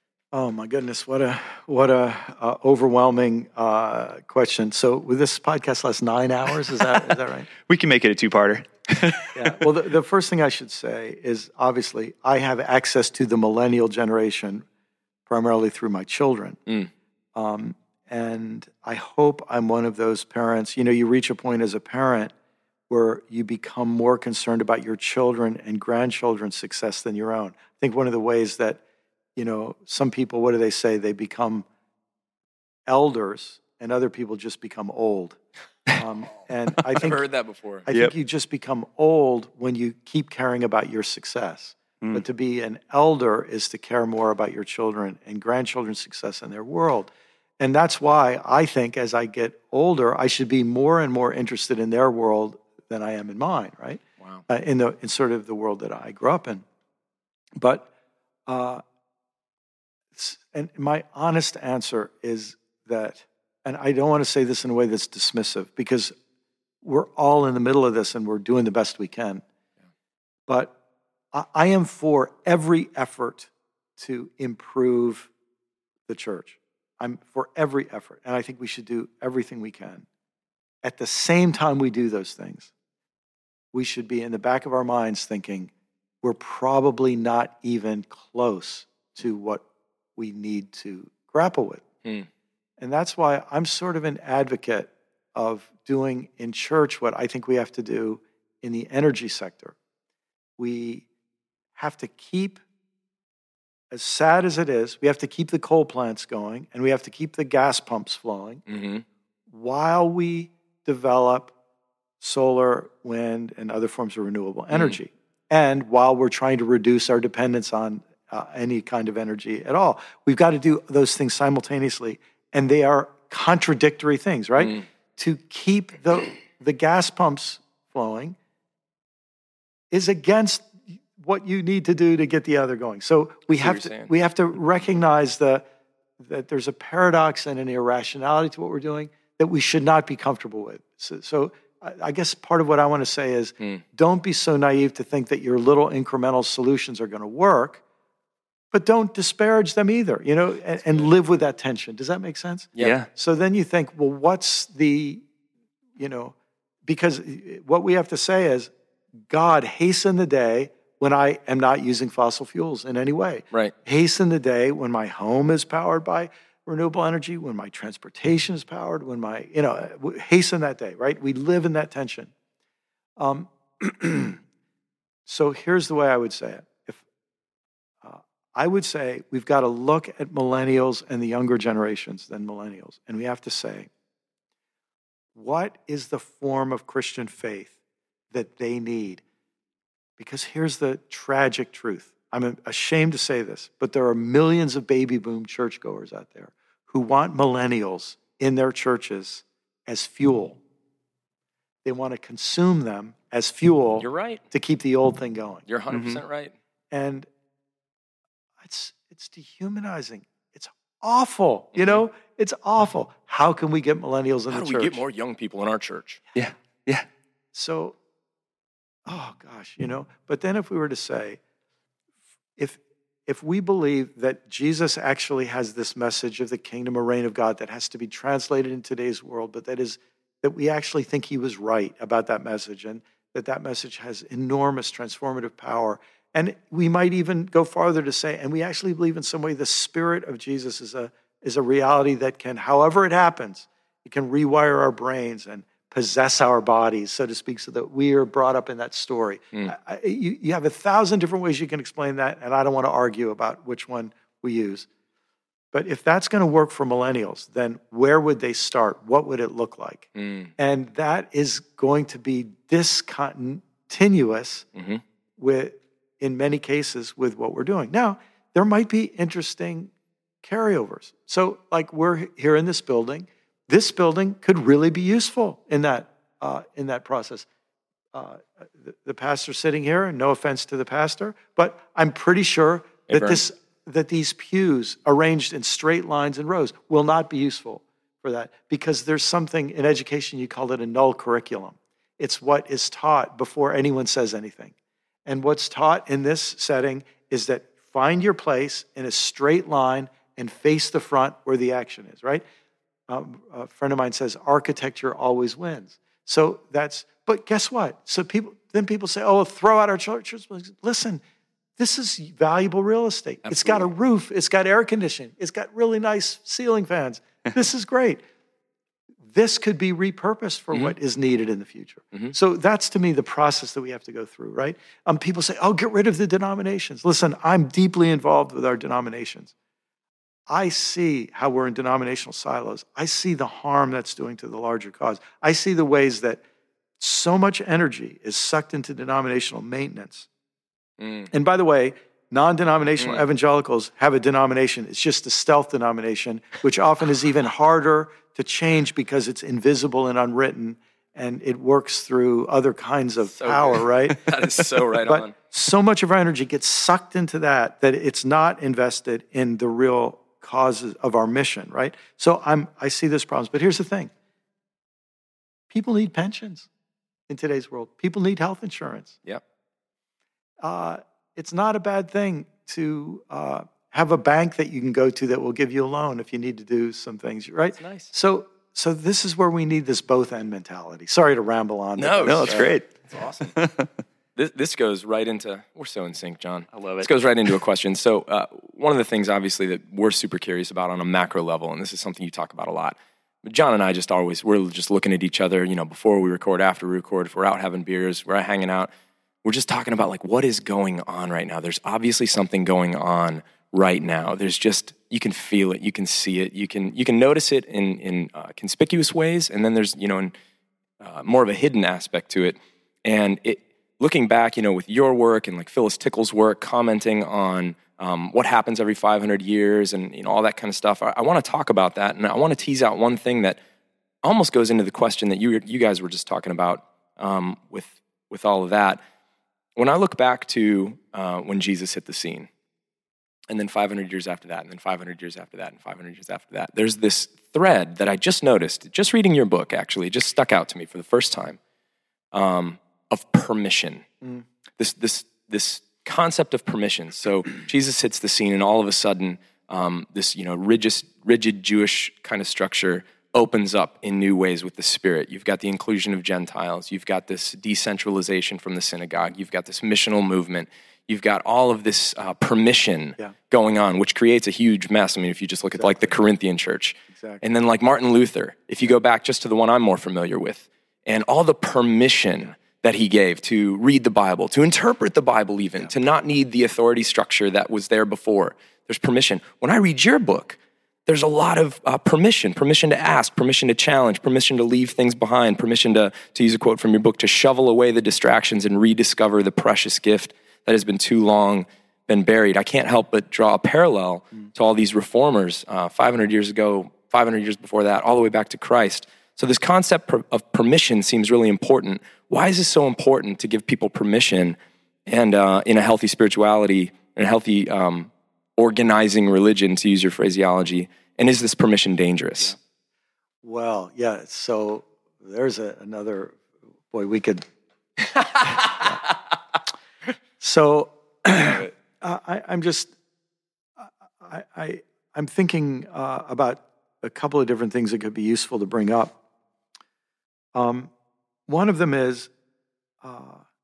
Oh my goodness, what a what a uh, overwhelming uh, question. So, with this podcast last nine hours, is that is that right? We can make it a two-parter. Yeah. Well, the, the first thing I should say is obviously I have access to the millennial generation primarily through my children. Mm. Um, And I hope I'm one of those parents. You know, you reach a point as a parent where you become more concerned about your children and grandchildren's success than your own. I think one of the ways that, you know, some people, what do they say? They become elders and other people just become old. Um, and I think I've heard that before. I yep. think you just become old when you keep caring about your success. Mm. But to be an elder is to care more about your children and grandchildren's success in their world. and that's why I think as I get older, I should be more and more interested in their world than I am in mine, right? Wow. Uh, in the in sort of the world that I grew up in. But, uh, and my honest answer is that, and I don't want to say this in a way that's dismissive, because we're all in the middle of this and we're doing the best we can. Yeah. But I, I am for every effort to improve the church. I'm for every effort, and I think we should do everything we can. At the same time we do those things, we should be in the back of our minds thinking, we're probably not even close to what we need to grapple with. Hmm. And that's why I'm sort of an advocate of doing in church what I think we have to do in the energy sector. We have to keep, as sad as it is, we have to keep the coal plants going, and we have to keep the gas pumps flowing mm-hmm. while we develop solar, wind, and other forms of renewable energy. Mm. And while we're trying to reduce our dependence on uh, any kind of energy at all. We've got to do those things simultaneously, and they are contradictory things, right? Mm. To keep the, the gas pumps flowing is against what you need to do to get the other going. So we have to saying. we have to recognize the, that there's a paradox and an irrationality to what we're doing that we should not be comfortable with. So, so I guess part of what I want to say is mm. don't be so naive to think that your little incremental solutions are going to work, but don't disparage them either, you know, and, and live with that tension. Does that make sense? Yeah. yeah. So then you think, well, what's the, you know, because what we have to say is, God, hasten the day when I am not using fossil fuels in any way. Right. Hasten the day when my home is powered by renewable energy, when my transportation is powered, when my, you know, hasten that day, right? We live in that tension. Um, so here's the way I would say it. If uh, I would say we've got to look at millennials and the younger generations than millennials, and we have to say, what is the form of Christian faith that they need? Because here's the tragic truth. I'm ashamed to say this, but there are millions of baby boom churchgoers out there who want millennials in their churches as fuel. They want to consume them as fuel. You're right. To keep the old thing going. You're one hundred percent mm-hmm. right. And it's it's dehumanizing. It's awful. Mm-hmm. You know, it's awful. How can we get millennials in How the do church? we get more young people in our church? Yeah, yeah. So, oh gosh, you know, but then if we were to say, if if we believe that Jesus actually has this message of the kingdom or reign of God that has to be translated in today's world, but that is that we actually think he was right about that message, and that that message has enormous transformative power. And we might even go farther to say, and we actually believe in some way the spirit of Jesus is a is a reality that can, however it happens, it can rewire our brains and possess our bodies, so to speak, so that we are brought up in that story. Mm. I, you, you have a thousand different ways you can explain that, and I don't want to argue about which one we use. But if that's going to work for millennials, then where would they start? What would it look like? Mm. And that is going to be discontinuous mm-hmm. with, in many cases, with what we're doing. Now, there might be interesting carryovers. So, like we're here in this building, this building could really be useful in that uh, in that process. Uh, the, the pastor sitting here, and no offense to the pastor, but I'm pretty sure that hey, this that these pews arranged in straight lines and rows will not be useful for that, because there's something in education, you call it a null curriculum. It's what is taught before anyone says anything. And what's taught in this setting is that find your place in a straight line and face the front where the action is, right? Um, a friend of mine says, architecture always wins. So that's, but guess what? So people, then people say, oh, throw out our churches. Listen, this is valuable real estate. Absolutely. It's got a roof. It's got air conditioning. It's got really nice ceiling fans. This is great. This could be repurposed for mm-hmm. what is needed in the future. Mm-hmm. So that's, to me, the process that we have to go through, right? Um, people say, oh, get rid of the denominations. Listen, I'm deeply involved with our denominations. I see how we're in denominational silos. I see the harm that's doing to the larger cause. I see the ways that so much energy is sucked into denominational maintenance. Mm. And by the way, Non-denominational Mm. evangelicals have a denomination. It's just a stealth denomination, which often is even harder to change because it's invisible and unwritten, and it works through other kinds of So power, good. right? That is so right But on. so much of our energy gets sucked into that that it's not invested in the real causes of our mission, right? So I'm I see this problem. But here's the thing. People need pensions in today's world. People need health insurance. Yep. Uh, it's not a bad thing to uh, have a bank that you can go to that will give you a loan if you need to do some things, right? That's nice. So, so this is where we need this both end mentality. Sorry to ramble on. No, No, it's great. It's awesome. this, this goes right into, we're so in sync, John. I love it. This goes right into a question. So uh, one of the things, obviously, that we're super curious about on a macro level, and this is something you talk about a lot, but John and I just always, we're just looking at each other, you know, before we record, after we record, if we're out having beers, we're out hanging out, we're just talking about like what is going on right now. There's obviously something going on right now. There's just, you can feel it, you can see it, you can you can notice it in in uh, conspicuous ways, and then there's, you know, in, uh, more of a hidden aspect to it. And it, looking back, you know, with your work and like Phyllis Tickle's work, commenting on um, what happens every five hundred years and, you know, all that kind of stuff, I, I want to talk about that, and I want to tease out one thing that almost goes into the question that you you guys were just talking about um, with with all of that. When I look back to uh, when Jesus hit the scene, and then five hundred years after that, and then five hundred years after that, and five hundred years after that, there's this thread that I just noticed, just reading your book, actually, it just stuck out to me for the first time, um, of permission. Mm. This this this concept of permission. So Jesus hits the scene, and all of a sudden, um, this you know rigid, rigid Jewish kind of structure opens up in new ways with the Spirit. You've got the inclusion of Gentiles. You've got this decentralization from the synagogue. You've got this missional movement. You've got all of this uh, permission yeah. going on, which creates a huge mess. I mean, if you just look exactly. at like the Corinthian church. Exactly. And then like Martin Luther, if you go back just to the one I'm more familiar with, and all the permission that he gave to read the Bible, to interpret the Bible even, yeah. to not need the authority structure that was there before. There's permission. When I read your book, there's a lot of uh, permission, permission to ask, permission to challenge, permission to leave things behind, permission to, to use a quote from your book, to shovel away the distractions and rediscover the precious gift that has been too long been buried. I can't help but draw a parallel mm. to all these reformers uh, five hundred years ago, five hundred years before that, all the way back to Christ. So this concept of permission seems really important. Why is this so important to give people permission and uh, in a healthy spirituality, in a healthy um, organizing religion, to use your phraseology, and is this permission dangerous? Yeah. Well, yeah, so there's a, another, boy, we could... yeah. So uh, I, I'm just, I, I, I'm thinking uh, about a couple of different things that could be useful to bring up. Um, one of them is, uh,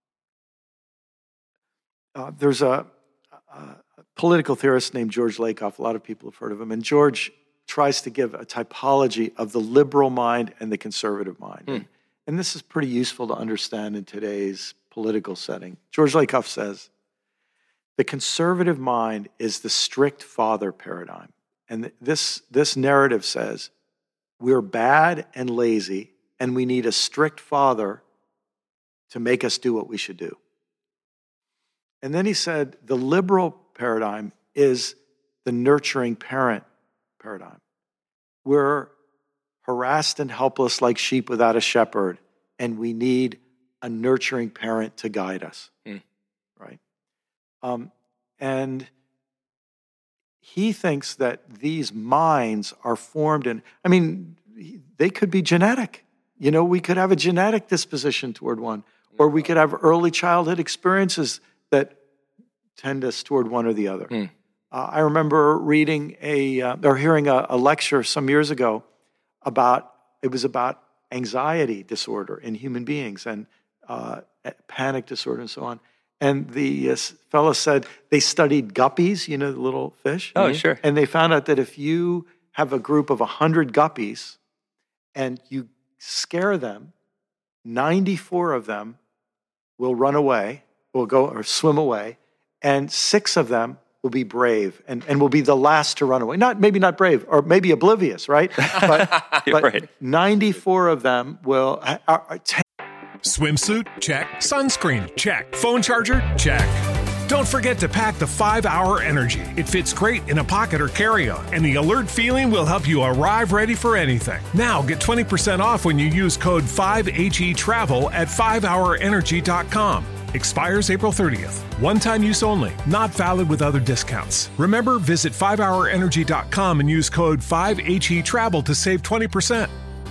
uh, there's a, a political theorist named George Lakoff. A lot of people have heard of him. And George tries to give a typology of the liberal mind and the conservative mind. Hmm. And this is pretty useful to understand in today's political setting. George Lakoff says, the conservative mind is the strict father paradigm. And this, this narrative says, we're bad and lazy, and we need a strict father to make us do what we should do. And then he said, the liberal paradigm is the nurturing parent paradigm. We're harassed and helpless like sheep without a shepherd, and we need a nurturing parent to guide us, mm. right? Um, and he thinks that these minds are formed in, I mean, they could be genetic. You know, we could have a genetic disposition toward one, or we could have early childhood experiences that tend us toward one or the other. Mm. Uh, I remember reading a, uh, or hearing a, a lecture some years ago about, it was about anxiety disorder in human beings and uh, panic disorder and so on. And the uh, fellow said they studied guppies, you know, the little fish. Oh, mm-hmm. sure. And they found out that if you have a group of one hundred guppies and you scare them, ninety-four of them will run away, will go or swim away, and six of them will be brave and, and will be the last to run away. Not maybe not brave, or maybe oblivious, right? But, but right. ninety-four of them will... Are, are, Swimsuit? Check. Sunscreen? Check. Phone charger? Check. Don't forget to pack the five hour Energy. It fits great in a pocket or carry-on, and the alert feeling will help you arrive ready for anything. Now get twenty percent off when you use code five H E travel at five hour energy dot com. Expires April thirtieth. One-time use only. Not valid with other discounts. Remember, visit five hour energy dot com and use code five H E travel to save twenty percent.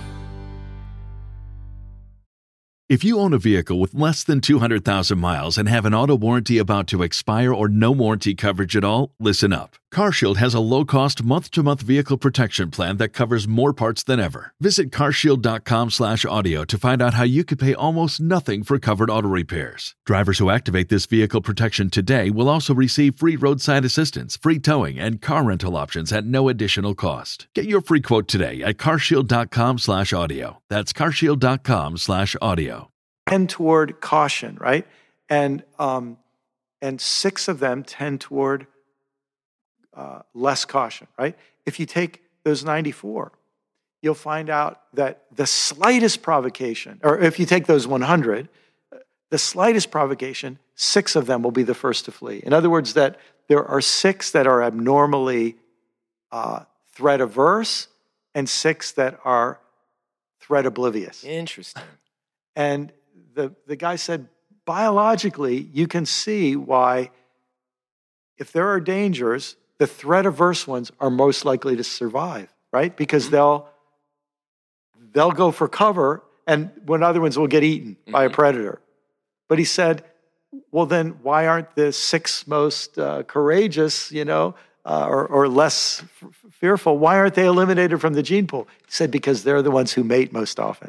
If you own a vehicle with less than two hundred thousand miles and have an auto warranty about to expire or no warranty coverage at all, listen up. CarShield has a low-cost month-to-month vehicle protection plan that covers more parts than ever. Visit carshield.com slash audio to find out how you could pay almost nothing for covered auto repairs. Drivers who activate this vehicle protection today will also receive free roadside assistance, free towing, and car rental options at no additional cost. Get your free quote today at carshield.com slash audio. That's carshield.com slash audio. Tend toward caution, right? And um, and six of them tend toward uh, less caution, right? If you take those ninety-four, you'll find out that the slightest provocation, or if you take those one hundred, the slightest provocation, six of them will be the first to flee. In other words, that there are six that are abnormally uh, threat averse and six that are threat oblivious. Interesting. And the, the guy said, biologically, you can see why if there are dangers, the threat averse ones are most likely to survive, right? Because they'll they'll go for cover, and when other ones will get eaten mm-hmm. by a predator. But he said, well, then why aren't the six most uh, courageous, you know, uh, or, or less f- fearful, why aren't they eliminated from the gene pool? He said, because they're the ones who mate most often.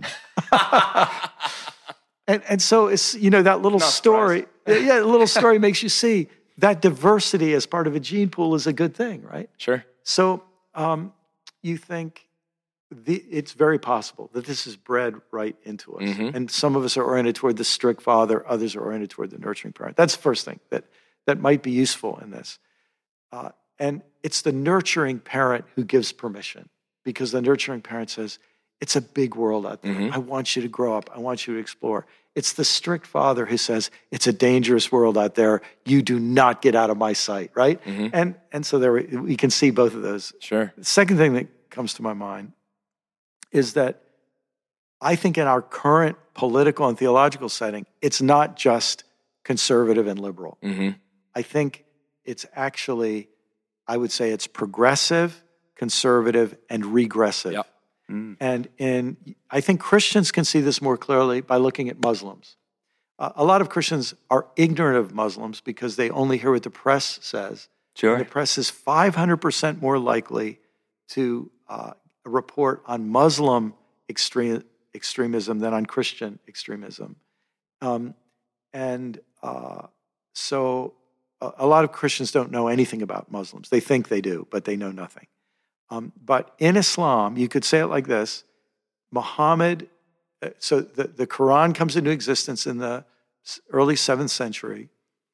and and so it's, you know, that little Not story, yeah, a little story makes you see that diversity as part of a gene pool is a good thing, right? Sure. So um, you think the, it's very possible that this is bred right into us. Mm-hmm. And some of us are oriented toward the strict father, others are oriented toward the nurturing parent. That's the first thing that, that might be useful in this. Uh, and it's the nurturing parent who gives permission, because the nurturing parent says, it's a big world out there. Mm-hmm. I want you to grow up. I want you to explore. It's the strict father who says, it's a dangerous world out there. You do not get out of my sight, right? Mm-hmm. And and so there we, we can see both of those. Sure. The second thing that comes to my mind is that I think in our current political and theological setting, it's not just conservative and liberal. Mm-hmm. I think it's actually, I would say it's progressive, conservative, and regressive. Yep. Mm. And in, I think Christians can see this more clearly by looking at Muslims. Uh, a lot of Christians are ignorant of Muslims because they only hear what the press says. Sure. And the press is five hundred percent more likely to uh, report on Muslim extreme, extremism than on Christian extremism. Um, and uh, so a, a lot of Christians don't know anything about Muslims. They think they do, but they know nothing. Um, but in Islam, you could say it like this: Muhammad, uh, so the, the Quran comes into existence in the early seventh century,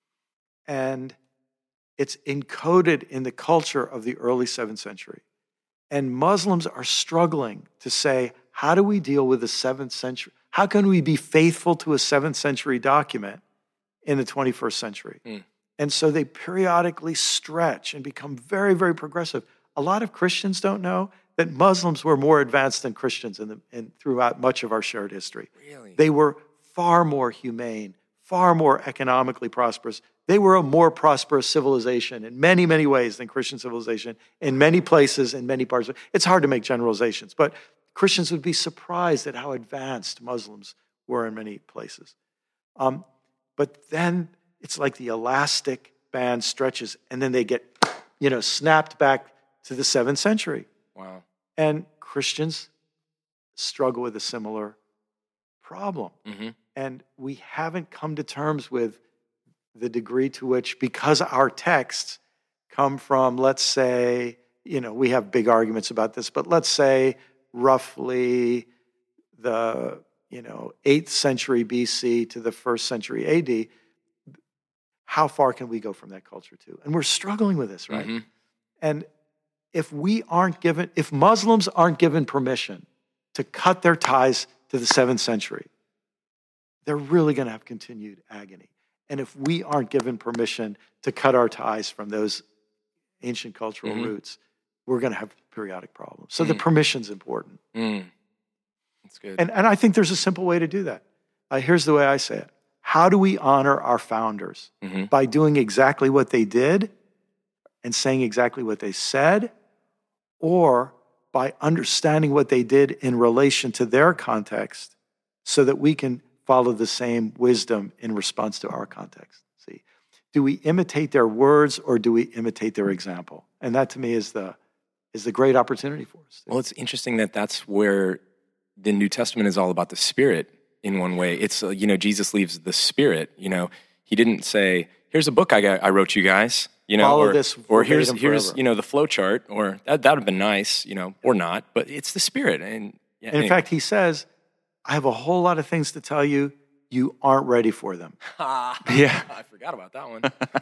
and it's encoded in the culture of the early seventh century. And Muslims are struggling to say, how do we deal with the seventh century? How can we be faithful to a seventh century document in the twenty-first century? Mm. And so they periodically stretch and become very, very progressive. A lot of Christians don't know that Muslims were more advanced than Christians in the, in, throughout much of our shared history. Really? They were far more humane, far more economically prosperous. They were a more prosperous civilization in many, many ways than Christian civilization, in many places, in many parts. It's hard to make generalizations, but Christians would be surprised at how advanced Muslims were in many places. Um, but then it's like the elastic band stretches, and then they get, you know, snapped back to the seventh century. Wow. And Christians struggle with a similar problem. Mm-hmm. And we haven't come to terms with the degree to which, because our texts come from, let's say, you know, we have big arguments about this, but let's say roughly the, you know, eighth century B C to the first century A D, how far can we go from that culture to? And we're struggling with this, right? Mm-hmm. And if we aren't given, if Muslims aren't given permission to cut their ties to the seventh century, they're really going to have continued agony. And if we aren't given permission to cut our ties from those ancient cultural Mhm. roots, we're going to have periodic problems. So the Mm. permission's important. Mm. That's good. And, and I think there's a simple way to do that. Uh, here's the way I say it. How do we honor our founders? Mhm. By doing exactly what they did and saying exactly what they said, or by understanding what they did in relation to their context so that we can follow the same wisdom in response to our context? See, do we imitate their words or do we imitate their example? And that to me is the is the great opportunity for us. Well, it's interesting that that's where the New Testament is all about the Spirit in one way. It's, uh, you know, Jesus leaves the Spirit, you know. He didn't say, here's a book I got, I wrote you guys, you know, Follow or, this or here's, verbatim here's forever. you know, the flow chart, or that that would have been nice, you know, or not, but it's the Spirit. And yeah, And in anyway. fact, he says, I have a whole lot of things to tell you. You aren't ready for them. yeah, I forgot about that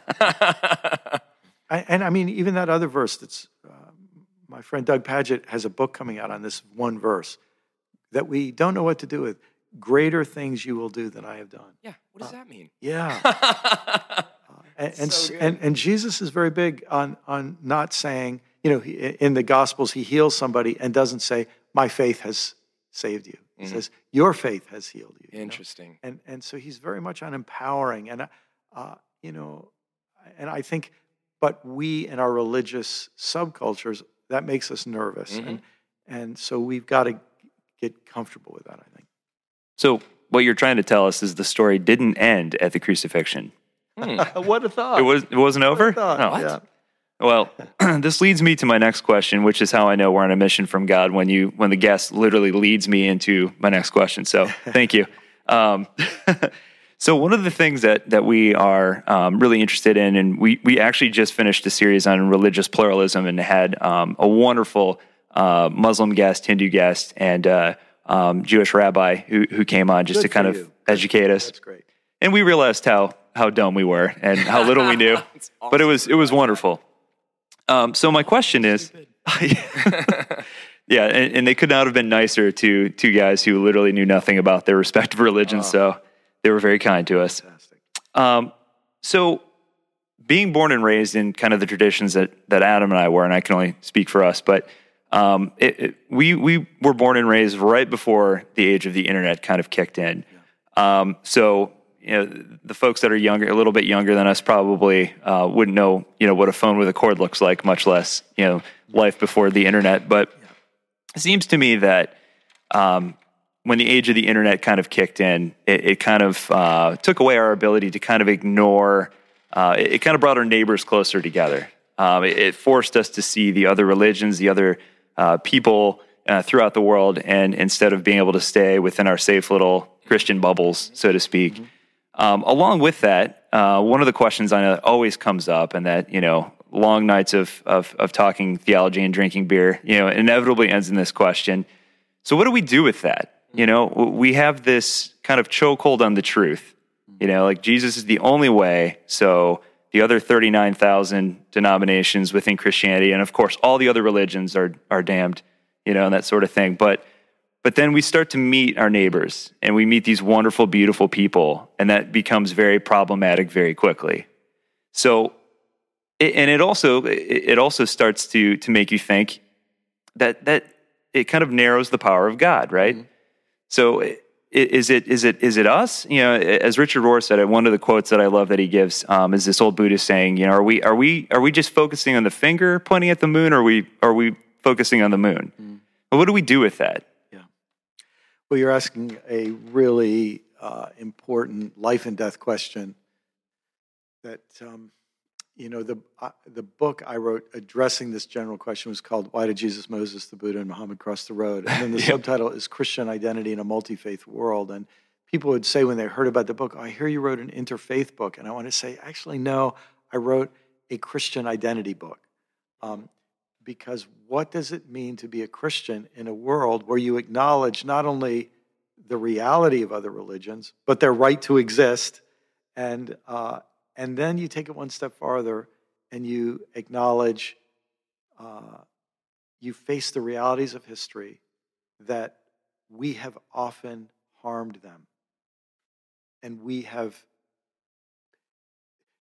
one. I, and I mean, even that other verse that's, uh, my friend Doug Padgett has a book coming out on this one verse that we don't know what to do with. Greater things you will do than I have done. Yeah, what does that mean? Yeah. Uh, and, and, So good. and and Jesus is very big on on not saying, you know, he, in the Gospels, he heals somebody and doesn't say, my faith has saved you. He Mhm. says, your faith has healed you. you know? Interesting. And and so he's very much on empowering. And, uh, you know, and I think, but we in our religious subcultures, that makes us nervous. Mhm. And and so we've got to get comfortable with that, I think. So what you're trying to tell us is the story didn't end at the crucifixion. Hmm. What a thought. It was. It wasn't over. thought, Oh. yeah. Well, this leads me to my next question, which is how I know we're on a mission from God when you when the guest literally leads me into my next question. So thank you. Um, so one of the things that that we are um, really interested in, and we we actually just finished a series on religious pluralism and had um, a wonderful uh, Muslim guest, Hindu guest, and uh, um, Jewish rabbi who who came on just Good to kind for of you. educate us. That's great. And we realized how how dumb we were and how little we knew, It's but it was it was wonderful. Um, so my question is, yeah, and, and they could not have been nicer to two guys who literally knew nothing about their respective religions. So they were very kind to us. Fantastic. Um, so being born and raised in kind of the traditions that that Adam and I were, and I can only speak for us, but um, it, it, we we were born and raised right before the age of the internet kind of kicked in. Um, so you know, the folks that are younger, a little bit younger than us, probably uh, wouldn't know, you know, what a phone with a cord looks like, much less, you know, life before the internet. But it seems to me that um, when the age of the internet kind of kicked in, it, it kind of uh, took away our ability to kind of ignore. Uh, it, it kind of brought our neighbors closer together. Um, it, it forced us to see the other religions, the other uh, people uh, throughout the world, and instead of being able to stay within our safe little Christian bubbles, so to speak. Mm-hmm. Um, along with that, uh, one of the questions I know that always comes up, and that, you know, long nights of, of of talking theology and drinking beer, you know, inevitably ends in this question. So what do we do with that? You know, we have this kind of chokehold on the truth. You know, like Jesus is the only way. So the other thirty-nine thousand denominations within Christianity, and of course all the other religions are are damned, you know, and that sort of thing. But But then we start to meet our neighbors, and we meet these wonderful, beautiful people, and that becomes very problematic very quickly. So, and it also it also starts to to make you think that that it kind of narrows the power of God, right? Mm-hmm. So, is it is it is it us? You know, as Richard Rohr said, one of the quotes that I love that he gives um, is this old Buddhist saying, you know, are we are we are we just focusing on the finger pointing at the moon, or are we are we focusing on the moon? Mm-hmm. Well, what do we do with that? Well, you're asking a really uh, important life and death question that, um, you know, the uh, the book I wrote addressing this general question was called Why Did Jesus, Moses, the Buddha, and Muhammad Cross the Road? And then the yep. subtitle is Christian Identity in a Multi-Faith World. And people would say when they heard about the book, oh, I hear you wrote an interfaith book. And I want to say, actually, no, I wrote a Christian identity book. Um, Because what does it mean to be a Christian in a world where you acknowledge not only the reality of other religions, but their right to exist, and uh, and then you take it one step farther and you acknowledge, uh, you face the realities of history that we have often harmed them, and we have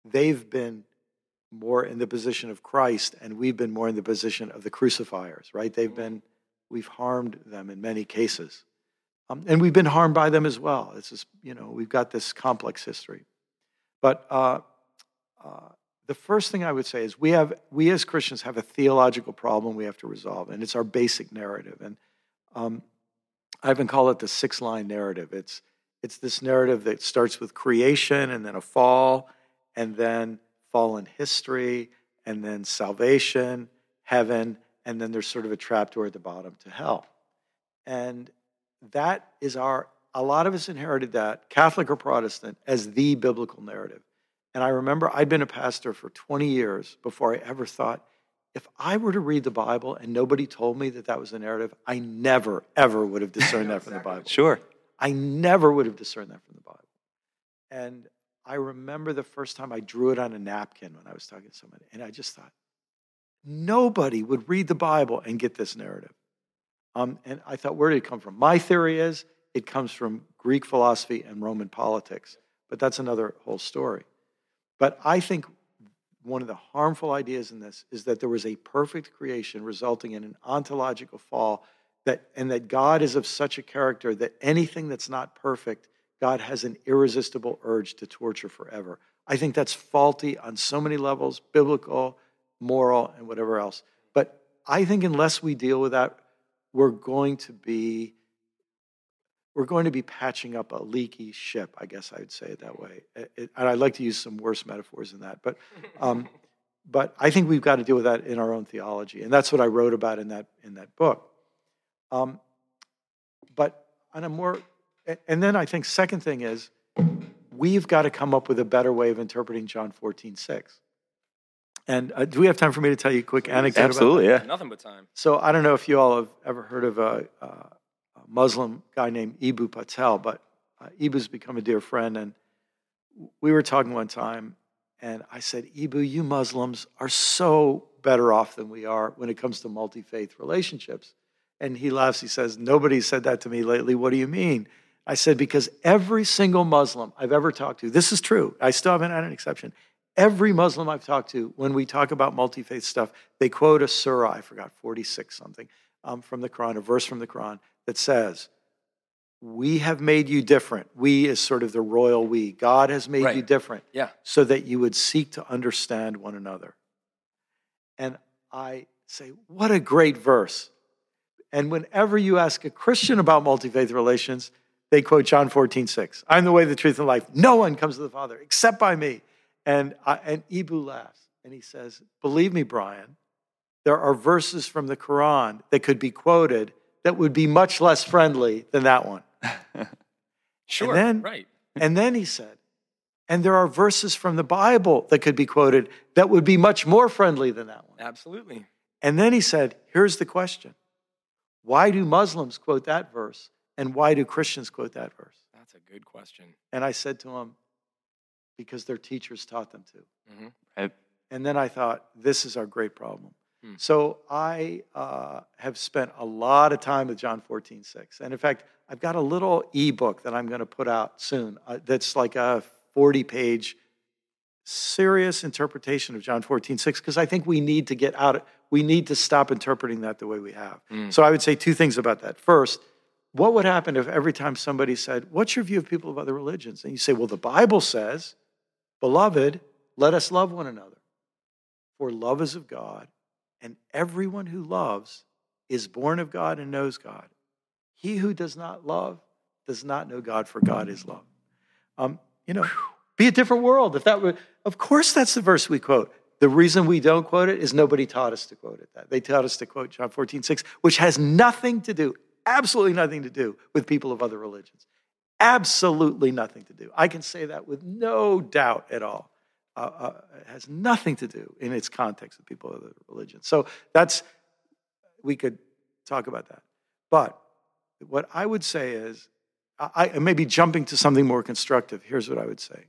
they've been more in the position of Christ, and we've been more in the position of the crucifiers, right? They've been, we've harmed them in many cases. Um, and we've been harmed by them as well. It's just, you know, we've got this complex history. But uh, uh, the first thing I would say is we have, we as Christians have a theological problem we have to resolve, and it's our basic narrative. And um, I even call it the six-line narrative. It's it's this narrative that starts with creation, and then a fall, and then fallen history, and then salvation, heaven, and then there's sort of a trapdoor at the bottom to hell. And that is our, a lot of us inherited that, Catholic or Protestant, as the biblical narrative. And I remember I'd been a pastor for twenty years before I ever thought, if I were to read the Bible and nobody told me that that was the narrative, I never, ever would have discerned that from the Bible. Sure. I never would have discerned that from the Bible. And I remember the first time I drew it on a napkin when I was talking to somebody, and I just thought, nobody would read the Bible and get this narrative. Um, and I thought, where did it come from? My theory is it comes from Greek philosophy and Roman politics, but that's another whole story. But I think one of the harmful ideas in this is that there was a perfect creation resulting in an ontological fall, that, and that God is of such a character that anything that's not perfect, God has an irresistible urge to torture forever. I think that's faulty on so many levels, biblical, moral, and whatever else. But I think unless we deal with that, we're going to be we're going to be patching up a leaky ship, I guess I would say it that way. It, it, and I'd like to use some worse metaphors than that. But um, but I think we've got to deal with that in our own theology. And that's what I wrote about in that in that book. Um, but on a more, and then I think second thing is, we've got to come up with a better way of interpreting John fourteen six. And uh, do we have time for me to tell you a quick anecdote Absolutely, about that? yeah. Nothing but time. So I don't know if you all have ever heard of a, a, a Muslim guy named Eboo Patel, but uh, Eboo's become a dear friend. And we were talking one time, and I said, Eboo, you Muslims are so better off than we are when it comes to multi-faith relationships. And he laughs. He says, nobody said that to me lately. What do you mean? I said, because every single Muslim I've ever talked to, this is true, I still haven't had an exception, every Muslim I've talked to, when we talk about multi-faith stuff, they quote a surah, I forgot, forty-six something, um, from the Quran, a verse from the Quran that says, we have made you different. We is sort of the royal we. God has made Right. you different Yeah. so that you would seek to understand one another. And I say, what a great verse. And whenever you ask a Christian about multi-faith relations, they quote John fourteen six. I'm the way, the truth, and life. No one comes to the Father except by me. And, I, and Eboo laughs, and he says, believe me, Brian, there are verses from the Quran that could be quoted that would be much less friendly than that one. Sure, and then, right. And then he said, and there are verses from the Bible that could be quoted that would be much more friendly than that one. Absolutely. And then he said, here's the question. Why do Muslims quote that verse, and why do Christians quote that verse? That's a good question. And I said to him, because their teachers taught them to. Mm-hmm. Right. And then I thought, this is our great problem. Hmm. So I uh, have spent a lot of time with John fourteen six. And in fact, I've got a little ebook that I'm going to put out soon uh, that's like a forty-page serious interpretation of John fourteen six, because I think we need to get out, we need to stop interpreting that the way we have. Mm. So I would say two things about that. First, what would happen if every time somebody said, what's your view of people of other religions? And you say, well, the Bible says, beloved, let us love one another. For love is of God, and everyone who loves is born of God and knows God. He who does not love does not know God, for God is love. Um, you know, be a different world. If that were, of course, that's the verse we quote. The reason we don't quote it is nobody taught us to quote it. That they taught us to quote John fourteen six, which has nothing to do, absolutely nothing to do with people of other religions. Absolutely nothing to do. I can say that with no doubt at all. Uh, uh, it has nothing to do in its context with people of other religions. So that's, we could talk about that. But what I would say is, I, I maybe jumping to something more constructive, here's what I would say.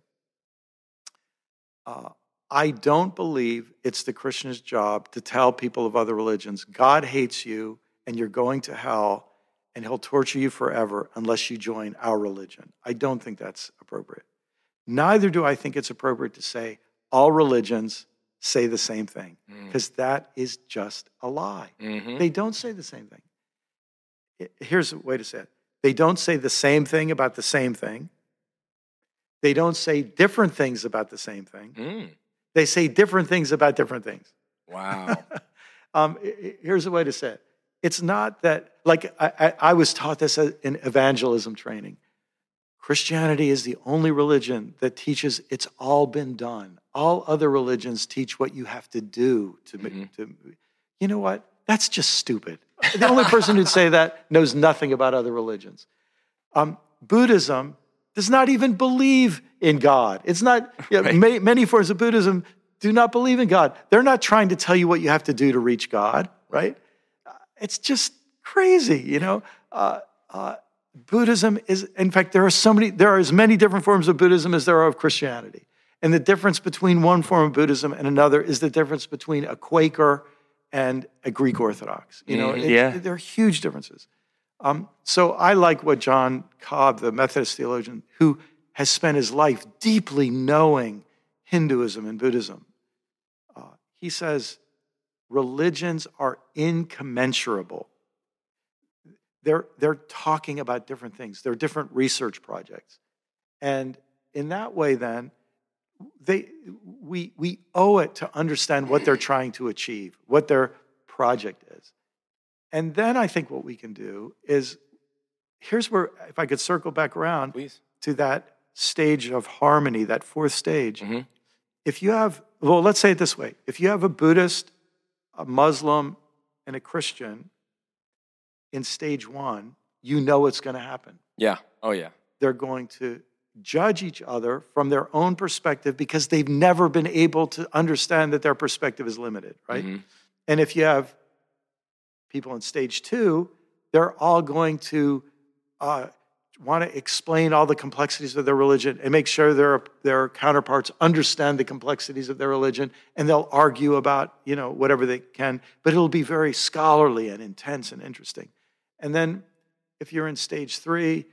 Uh, I don't believe it's the Christian's job to tell people of other religions, God hates you and you're going to hell and he'll torture you forever unless you join our religion. I don't think that's appropriate. Neither do I think it's appropriate to say, all religions say the same thing, because mm. that is just a lie. Mm-hmm. They don't say the same thing. Here's a way to say it. They don't say the same thing about the same thing. They don't say different things about the same thing. Mm. They say different things about different things. Wow. um, here's a way to say it. It's not that, like I, I, I was taught this in evangelism training. Christianity is the only religion that teaches it's all been done. All other religions teach what you have to do to, mm-hmm. to you know what? That's just stupid. The only person who'd say that knows nothing about other religions. Um, Buddhism does not even believe in God. It's not, you know, right. ma- many forms of Buddhism do not believe in God. They're not trying to tell you what you have to do to reach God, right? Uh, it's just crazy, you know? Uh, uh, Buddhism is, in fact, there are so many, there are as many different forms of Buddhism as there are of Christianity. And the difference between one form of Buddhism and another is the difference between a Quaker and a Greek Orthodox. You know, mm, it, yeah. there are huge differences. Um, so I like what John Cobb, the Methodist theologian, who has spent his life deeply knowing Hinduism and Buddhism, uh, he says, religions are incommensurable. They're, they're talking about different things. They're different research projects. And in that way, then, they, we, we owe it to understand what they're trying to achieve, what their project is. And then I think what we can do is, here's where, if I could circle back around Please. to that stage of harmony, that fourth stage. Mm-hmm. If you have, well, let's say it this way. If you have a Buddhist, a Muslim, and a Christian in stage one, you know what's going to happen. Yeah. Oh, yeah. They're going to judge each other from their own perspective because they've never been able to understand that their perspective is limited, right? Mm-hmm. And if you have people in stage two, they're all going to uh, want to explain all the complexities of their religion and make sure their, their counterparts understand the complexities of their religion, and they'll argue about, you know, whatever they can, but it'll be very scholarly and intense and interesting. And then if you're in stage three,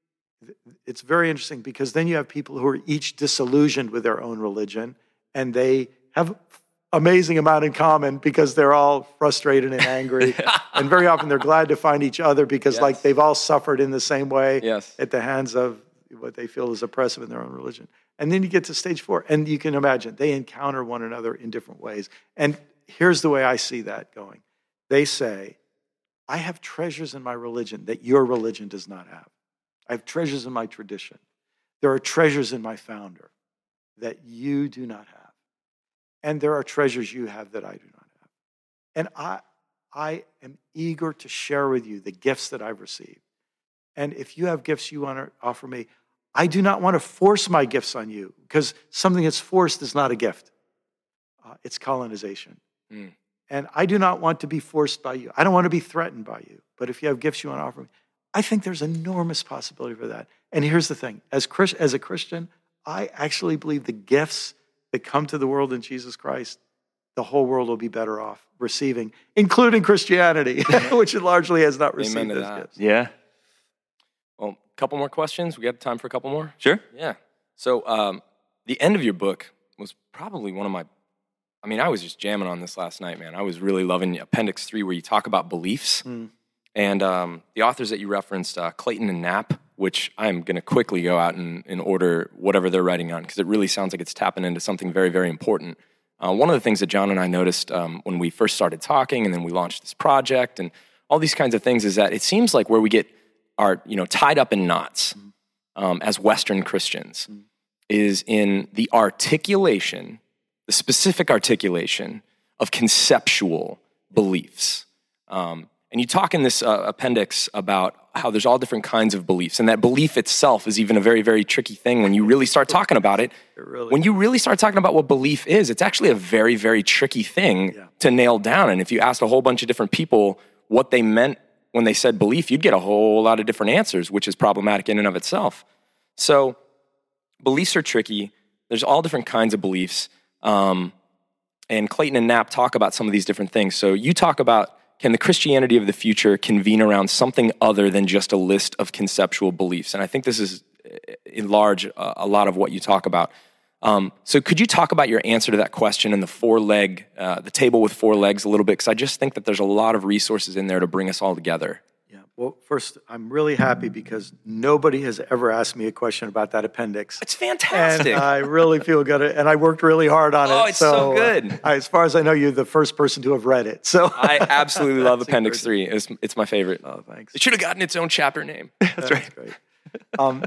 it's very interesting because then you have people who are each disillusioned with their own religion, and they have amazing amount in common because they're all frustrated and angry. And very often they're glad to find each other because yes. like they've all suffered in the same way yes. at the hands of what they feel is oppressive in their own religion. And then you get to stage four, and you can imagine they encounter one another in different ways. And here's the way I see that going. They say, I have treasures in my religion that your religion does not have. I have treasures in my tradition. There are treasures in my founder that you do not have. And there are treasures you have that I do not have. And I, I am eager to share with you the gifts that I've received. And if you have gifts you want to offer me, I do not want to force my gifts on you, because something that's forced is not a gift. Uh, it's colonization. Mm. And I do not want to be forced by you. I don't want to be threatened by you. But if you have gifts you want to offer me, I think there's enormous possibility for that. And here's the thing. As, Christ, as a Christian, I actually believe the gifts that come to the world in Jesus Christ, the whole world will be better off receiving, including Christianity, which largely has not received Amen to those that. gifts. Yeah. Well, a couple more questions. We got time for a couple more? Sure. Yeah. So um, the end of your book was probably one of my, I mean, I was just jamming on this last night, man. I was really loving Appendix three, where you talk about beliefs. Mm. And um, the authors that you referenced, uh, Clayton and Knapp, which I'm going to quickly go out and, and order whatever they're writing on, because it really sounds like it's tapping into something very, very important. Uh, one of the things that John and I noticed um, when we first started talking, and then we launched this project and all these kinds of things, is that it seems like where we get our, you know, tied up in knots um, as Western Christians mm. is in the articulation, the specific articulation of conceptual beliefs. Um, and you talk in this uh, appendix about how there's all different kinds of beliefs, and that belief itself is even a very, very tricky thing when you really start talking about it. it really when you really start talking about what belief is, it's actually a very, very tricky thing yeah. to nail down. And if you asked a whole bunch of different people what they meant when they said belief, you'd get a whole lot of different answers, which is problematic in and of itself. So beliefs are tricky. There's all different kinds of beliefs. Um, and Clayton and Knapp talk about some of these different things. So you talk about, can the Christianity of the future convene around something other than just a list of conceptual beliefs? And I think this is, in large, uh, a lot of what you talk about. Um, so could you talk about your answer to that question and the four leg, uh, the table with four legs a little bit? Because I just think that there's a lot of resources in there to bring us all together. Yeah. Well, first, I'm really happy because nobody has ever asked me a question about that appendix. It's fantastic. And I really feel good. And I worked really hard on it. Oh, it's so good. Uh, as far as I know, you're the first person to have read it. So I absolutely love Appendix three. It's, it's my favorite. Oh, thanks. It should have gotten its own chapter name. That's, That's right. great. Um,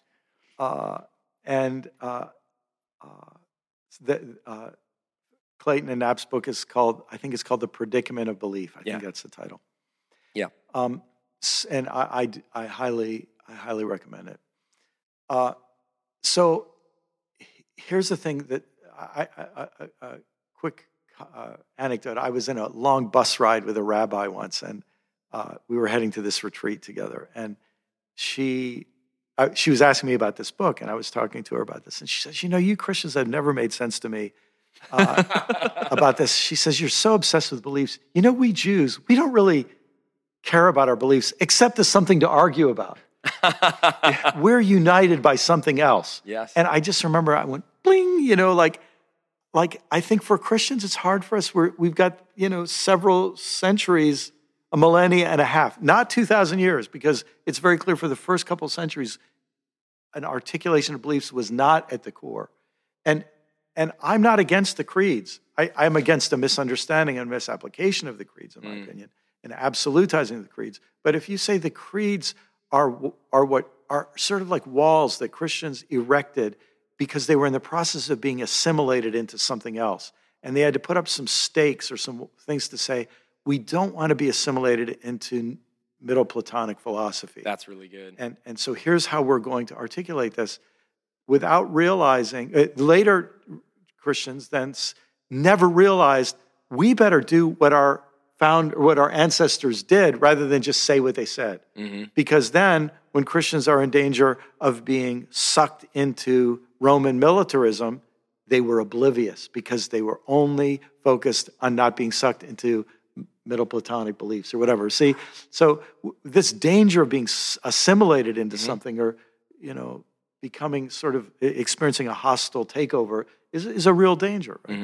uh, and uh, uh, the, uh, Clayton and Knapp's book is called, I think it's called The Predicament of Belief. I Yeah. think that's the title. Yeah. Um, s- and I, I, I highly, I highly recommend it. Uh, so h- here's the thing that I, I, I, I a quick uh, anecdote. I was in a long bus ride with a rabbi once, and uh, we were heading to this retreat together. And she, I, she was asking me about this book, and I was talking to her about this. And she says, "You know, you Christians have never made sense to me uh, about this." She says, "You're so obsessed with beliefs. You know, we Jews, we don't really care about our beliefs, except as something to argue about. We're united by something else." Yes. And I just remember I went, bling, you know, like, like I think for Christians, it's hard for us. We're, we've got, you know, several centuries, a millennia and a half, not two thousand years, because it's very clear for the first couple of centuries, an articulation of beliefs was not at the core. And, and I'm not against the creeds. I, I'm against a misunderstanding and misapplication of the creeds, in my Mm. opinion, and absolutizing the creeds. But if you say the creeds are, are what are sort of like walls that Christians erected because they were in the process of being assimilated into something else, and they had to put up some stakes or some things to say, we don't want to be assimilated into Middle Platonic philosophy. That's really good. And, and so here's how we're going to articulate this without realizing, uh, later Christians then s- never realized we better do what our found, what our ancestors did rather than just say what they said. Mm-hmm. Because then when Christians are in danger of being sucked into Roman militarism, they were oblivious because they were only focused on not being sucked into Middle Platonic beliefs or whatever. See, so w- this danger of being s- assimilated into Mm-hmm. something or, you know, becoming sort of e- experiencing a hostile takeover is, is a real danger. Right?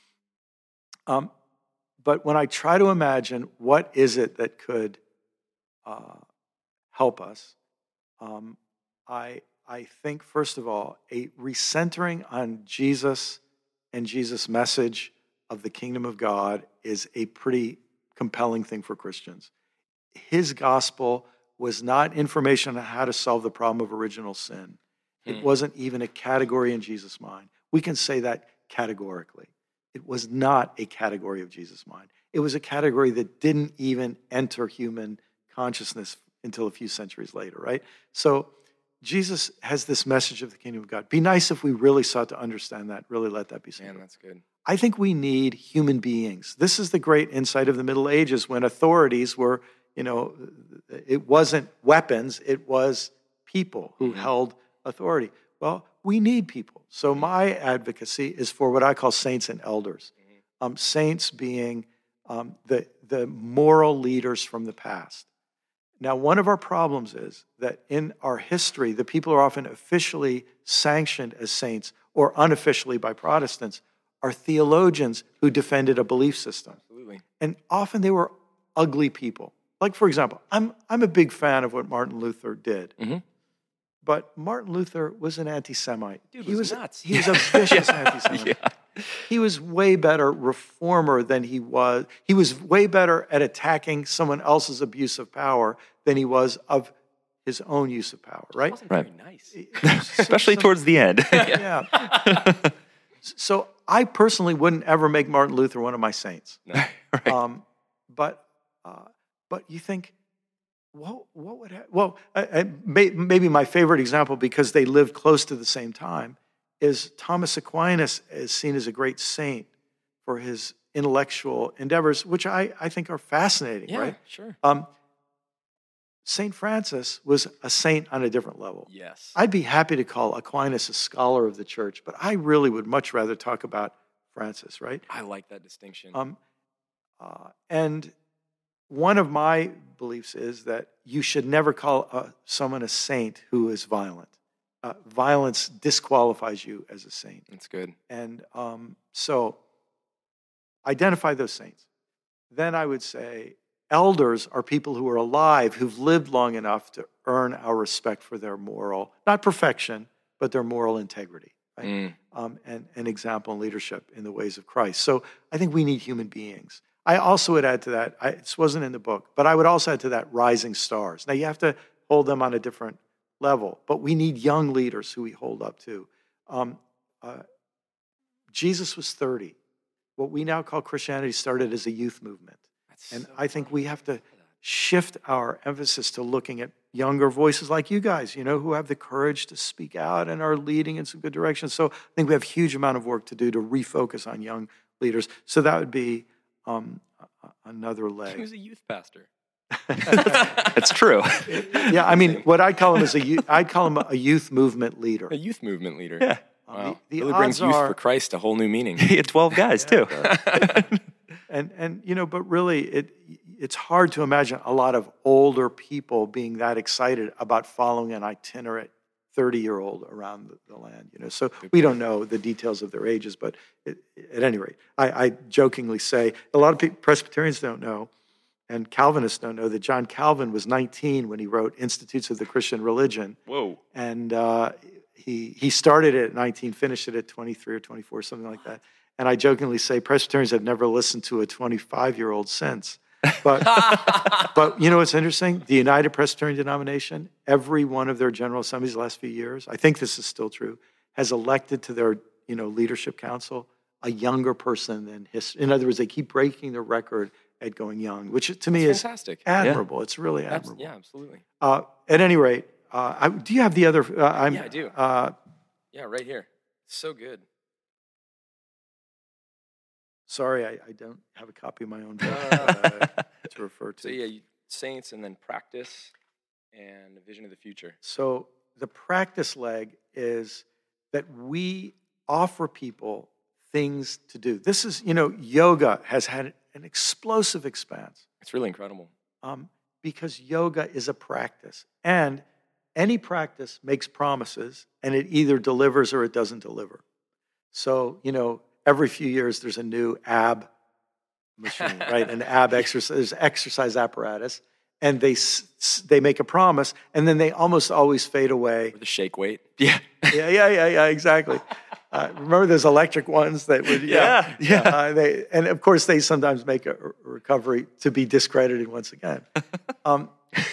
Mm-hmm. Um, but when I try to imagine what is it that could uh, help us, um, I I think, first of all, a recentering on Jesus and Jesus' message of the kingdom of God is a pretty compelling thing for Christians. His gospel was not information on how to solve the problem of original sin. It Hmm. wasn't even a category in Jesus' mind. We can say that categorically. It was not a category of Jesus' mind. It was a category that didn't even enter human consciousness until a few centuries later, right? So Jesus has this message of the kingdom of God. Be nice if we really sought to understand that, really let that be seen. Man, that's good. I think we need human beings. This is the great insight of the Middle Ages when authorities were, you know, it wasn't weapons, it was people who Mhm. held authority. Well, we need people. So my advocacy is for what I call saints and elders. Um, saints being um, the, the moral leaders from the past. Now, one of our problems is that in our history, the people who are often officially sanctioned as saints or unofficially by Protestants are theologians who defended a belief system. Absolutely. And often they were ugly people. Like, for example, I'm, I'm a big fan of what Martin Luther did. Mhm. But Martin Luther was an anti-Semite. Dude he was was nuts. He was a vicious anti-Semite. Yeah. He was way better reformer than he was. He was way better at attacking someone else's abuse of power than he was of his own use of power, right? Wasn't Right. very nice. Especially So- towards the end. Yeah. So I personally wouldn't ever make Martin Luther one of my saints. No. Right. Um, but uh, but you think, what what would ha- well I, I, may, maybe my favorite example because they lived close to the same time is Thomas Aquinas is seen as a great saint for his intellectual endeavors, which I, I think are fascinating, Yeah, right? sure. Um, Saint Francis was a saint on a different level. Yes. I'd be happy to call Aquinas a scholar of the church, but I really would much rather talk about Francis, right? I like that distinction. Um, uh, and one of my beliefs is that you should never call uh, someone a saint who is violent. uh, violence disqualifies you as a saint. That's good. And um, so identify those saints. Then I would say elders are people who are alive, who've lived long enough to earn our respect for their moral, not perfection, but their moral integrity, right? Mm. Um, and an example in leadership in the ways of Christ. So I think we need human beings. I also would add to that, I, this wasn't in the book, but I would also add to that rising stars. Now you have to hold them on a different level, but we need young leaders who we hold up to. Um, uh, Jesus was thirty. What we now call Christianity started as a youth movement. That's And so I think funny. we have to shift our emphasis to looking at younger voices like you guys, you know, who have the courage to speak out and are leading in some good directions. So I think we have a huge amount of work to do to refocus on young leaders. So that would be um, another He leg. was a youth pastor. That's true. Yeah, I mean, what I call him is a youth, I'd call him a youth movement leader. A youth movement leader. Yeah. Wow. The- the really brings odds youth are- for Christ a whole new meaning. He had twelve guys, too. And and you know, but really, it it's hard to imagine a lot of older people being that excited about following an itinerant thirty-year-old around the, the land. You know, so we don't know the details of their ages, but it, at any rate, I, I jokingly say a lot of people, Presbyterians don't know, and Calvinists don't know that John Calvin was nineteen when he wrote Institutes of the Christian Religion, Whoa. and uh, he he started it at nineteen, finished it at twenty-three or twenty-four, something like that. And I jokingly say Presbyterians have never listened to a twenty-five-year-old since. But, but you know what's interesting? The United Presbyterian Denomination, every one of their General Assemblies the last few years, I think this is still true, has elected to their you know leadership council a younger person than his. In other words, they keep breaking the record at going young, which to me That's is fantastic. admirable. It's really Abs- admirable. yeah, absolutely. Uh, at any rate, uh, I, do you have the other? Uh, I'm, Yeah, I do. Uh, Yeah, right here. So good. sorry, I, I don't have a copy of my own book No, no, no. uh, to refer to. So yeah, you, saints and then practice and a vision of the future. So the practice leg is that we offer people things to do. This is, you know, yoga has had an explosive expanse It's really incredible. um, because yoga is a practice. And any practice makes promises, and it either delivers or it doesn't deliver. So, you know, every few years there's a new ab machine, right? An ab exercise, exercise apparatus. And they s- they make a promise, and then they almost always fade away. Or the shake weight. Yeah. Yeah, yeah, yeah, yeah, exactly. Uh, remember those electric ones that would, yeah, Yeah, yeah. Uh, they, and of course, they sometimes make a, a recovery to be discredited once again. Um,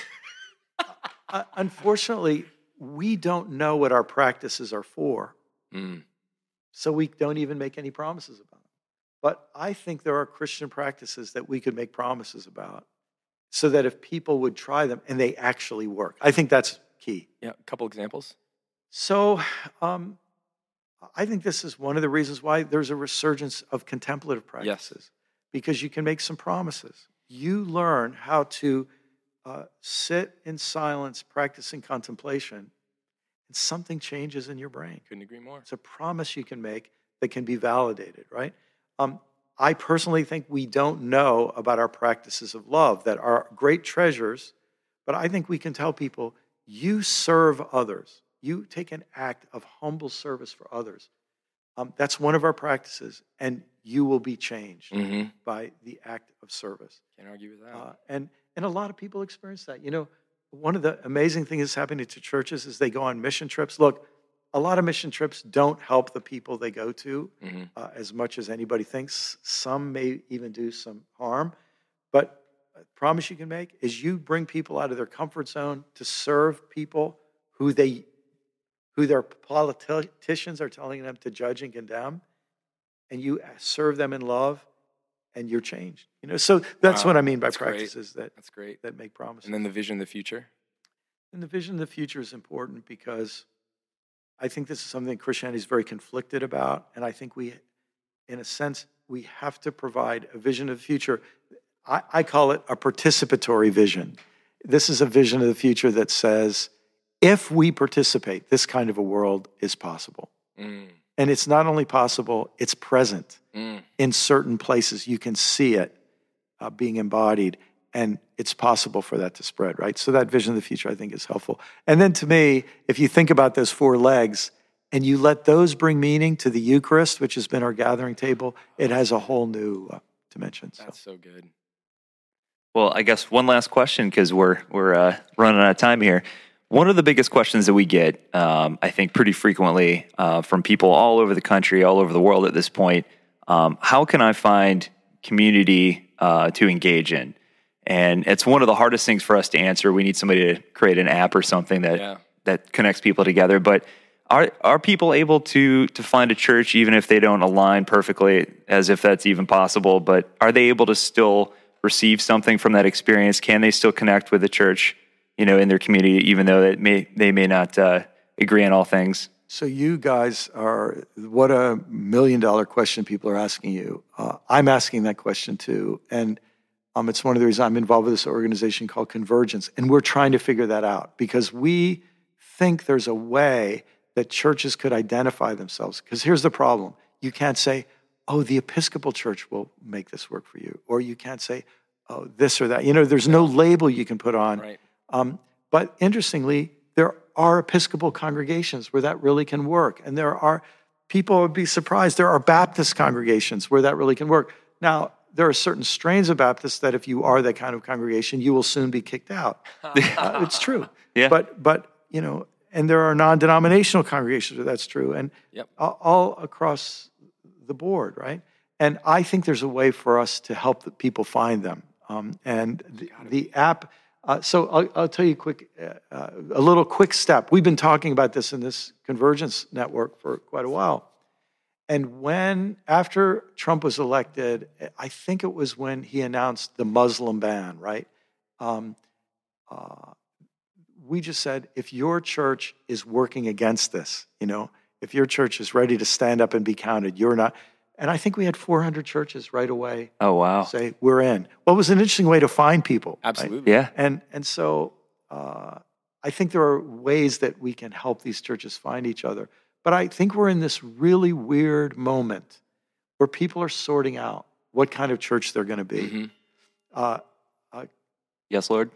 uh, unfortunately, we don't know what our practices are for, Mm. so we don't even make any promises about them. But I think there are Christian practices that we could make promises about, so that if people would try them and they actually work. I think that's key. Yeah, a couple examples. So um, I think this is one of the reasons why there's a resurgence of contemplative practices, because you can make some promises. You learn how to uh, sit in silence, practicing contemplation, and something changes in your brain. Couldn't agree more. It's a promise you can make that can be validated, right? Um, I personally think we don't know about our practices of love that are great treasures, but I think we can tell people, you serve others. You take an act of humble service for others. Um, that's one of our practices, and you will be changed Mm-hmm. by the act of service. Can't argue with that. Uh, and, and a lot of people experience that. You know, one of the amazing things that's happening to churches is they go on mission trips. Look, a lot of mission trips don't help the people they go to mm-hmm. uh, as much as anybody thinks. Some may even do some harm. But a promise you can make is you bring people out of their comfort zone to serve people who they, who their politicians are telling them to judge and condemn, and you serve them in love, and you're changed. You know, so that's Wow, what I mean by that's great. practices that That's great. that make promises. And then the vision of the future. And the vision of the future is important because I think this is something Christianity is very conflicted about. And I think we, in a sense, we have to provide a vision of the future. I, I call it a participatory vision. This is a vision of the future that says, if we participate, this kind of a world is possible. Mm. And it's not only possible, it's present Mm. in certain places. You can see it uh, being embodied. and it's possible for that to spread, right? So that vision of the future, I think, is helpful. And then to me, if you think about those four legs and you let those bring meaning to the Eucharist, which has been our gathering table, it has a whole new uh, dimension. So. That's so good. Well, I guess one last question, because we're we're uh, running out of time here. One of the biggest questions that we get, um, I think, pretty frequently uh, from people all over the country, all over the world at this point, um, how can I find community uh, to engage in? And it's one of the hardest things for us to answer. We need somebody to create an app or something that Yeah. that connects people together. But are are people able to to find a church, even if they don't align perfectly, as if that's even possible? But are they able to still receive something from that experience? Can they still connect with the church, you know, in their community, even though it may they may not uh, agree on all things? So you guys are, what a million dollar question people are asking you. Uh, I'm asking that question too. And um, it's one of the reasons I'm involved with this organization called Convergence. And we're trying to figure that out because we think there's a way that churches could identify themselves. Because here's the problem. You can't say, oh, the Episcopal Church will make this work for you. Or you can't say, oh, this or that. You know, there's no label you can put on. Right. Um, but interestingly, there are Episcopal congregations where that really can work. And there are, people would be surprised, there are Baptist congregations where that really can work. Now, there are certain strains of Baptists that if you are that kind of congregation, you will soon be kicked out. uh, it's true. Yeah. But, but, you know, and there are non-denominational congregations where that's true. And Yep. all, all across the board, right? And I think there's a way for us to help the people find them. Um, and the, the app... Uh, so I'll, I'll tell you quick, uh, uh, a little quick step. We've been talking about this in this Convergence network for quite a while. And when, after Trump was elected, I think it was when he announced the Muslim ban, right? Um, uh, we just said, if your church is working against this, you know, if your church is ready to stand up and be counted, you're not. And I think we had four hundred churches right away. Oh, wow. Say, we're in. Well, it was an interesting way to find people. Right? Absolutely. Yeah. And and so uh, I think there are ways that we can help these churches find each other. But I think we're in this really weird moment where people are sorting out what kind of church they're going to be. Mm-hmm. Uh, uh, Yes, Lord.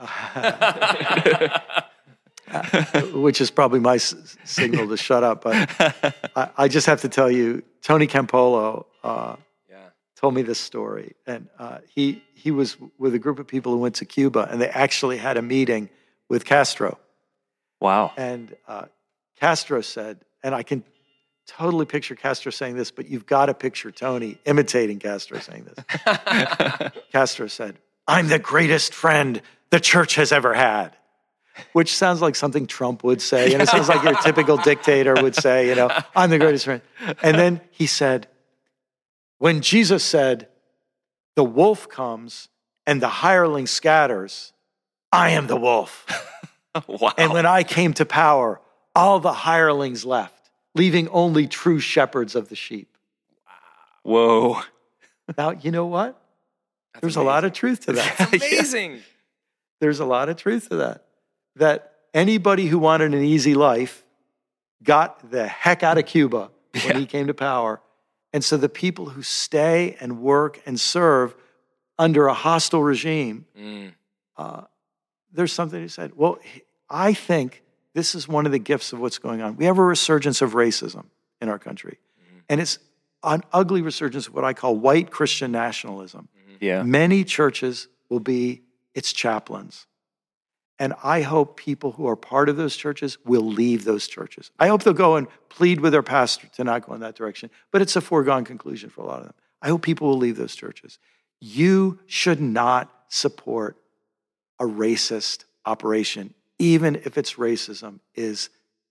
which is probably my s- signal to shut up. But I, I just have to tell you, Tony Campolo uh, Yeah. told me this story. And uh, he he was with a group of people who went to Cuba, and they actually had a meeting with Castro. Wow. And uh, Castro said, and I can totally picture Castro saying this, but you've got to picture Tony imitating Castro saying this. Castro said, I'm the greatest friend the church has ever had, which sounds like something Trump would say. And it sounds like your typical dictator would say, you know, I'm the greatest friend. And then he said, when Jesus said, the wolf comes and the hireling scatters, I am the wolf. Wow. And when I came to power, all the hirelings left, leaving only true shepherds of the sheep. Whoa. Now, you know what? That's There's amazing. a lot of truth to that. That's amazing. There's a lot of truth to that. That anybody who wanted an easy life got the heck out of Cuba when Yeah. he came to power. And so the people who stay and work and serve under a hostile regime, Mm. uh, there's something he said. Well, I think this is one of the gifts of what's going on. We have a resurgence of racism in our country. Mm-hmm. And it's an ugly resurgence of what I call white Christian nationalism. Yeah. Many churches will be its chaplains. And I hope people who are part of those churches will leave those churches. I hope they'll go and plead with their pastor to not go in that direction. But it's a foregone conclusion for a lot of them. I hope people will leave those churches. You should not support a racist operation, even if its racism is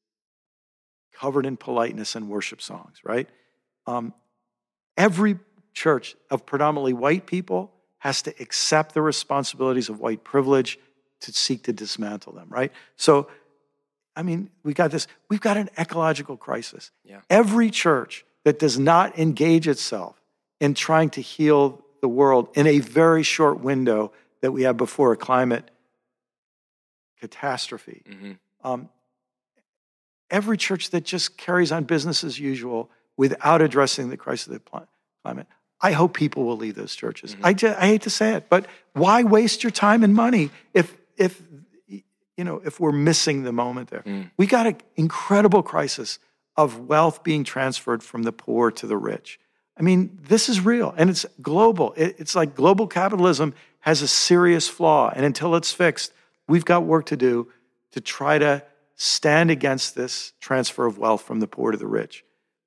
covered in politeness and worship songs, right? Um, every church of predominantly white people has to accept the responsibilities of white privilege to seek to dismantle them, right? So, I mean, we got this, we've got an ecological crisis. Yeah. Every church that does not engage itself in trying to heal the world in a very short window that we have before a climate catastrophe. Mm-hmm. Um, every church that just carries on business as usual without addressing the crisis of the pl- climate, I hope people will leave those churches. Mm-hmm. I, just, I hate to say it, but why waste your time and money if, if you know, if we're missing the moment there? Mm. We got an incredible crisis of wealth being transferred from the poor to the rich. I mean, this is real, and it's global. It, it's like global capitalism has a serious flaw, and until it's fixed, we've got work to do to try to stand against this transfer of wealth from the poor to the rich.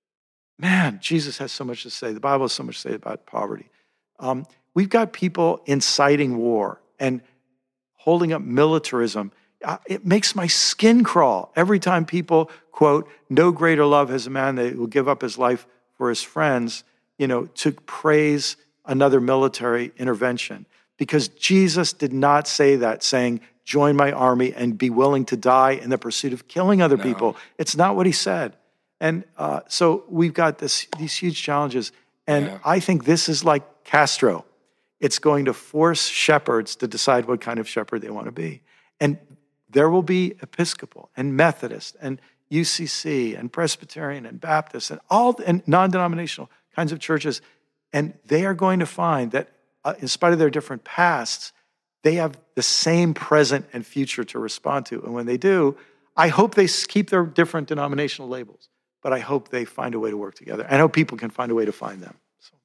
Man, Jesus has so much to say. The Bible has so much to say about poverty. Um, we've got people inciting war and holding up militarism. Uh, it makes my skin crawl every time people quote, "No greater love has a man that will give up his life for his friends," you know, to praise another military intervention. Because Jesus did not say that, saying, "Join my army and be willing to die in the pursuit of killing other no. people." It's not what he said. And uh, so we've got this, these huge challenges. And yeah. I think this is like Castro. It's going to force shepherds to decide what kind of shepherd they want to be. And there will be Episcopal and Methodist and U C C and Presbyterian and Baptist and all and non-denominational kinds of churches. And they are going to find that uh, in spite of their different pasts, they have the same present and future to respond to. And when they do, I hope they keep their different denominational labels, but I hope they find a way to work together. I hope people can find a way to find them. So.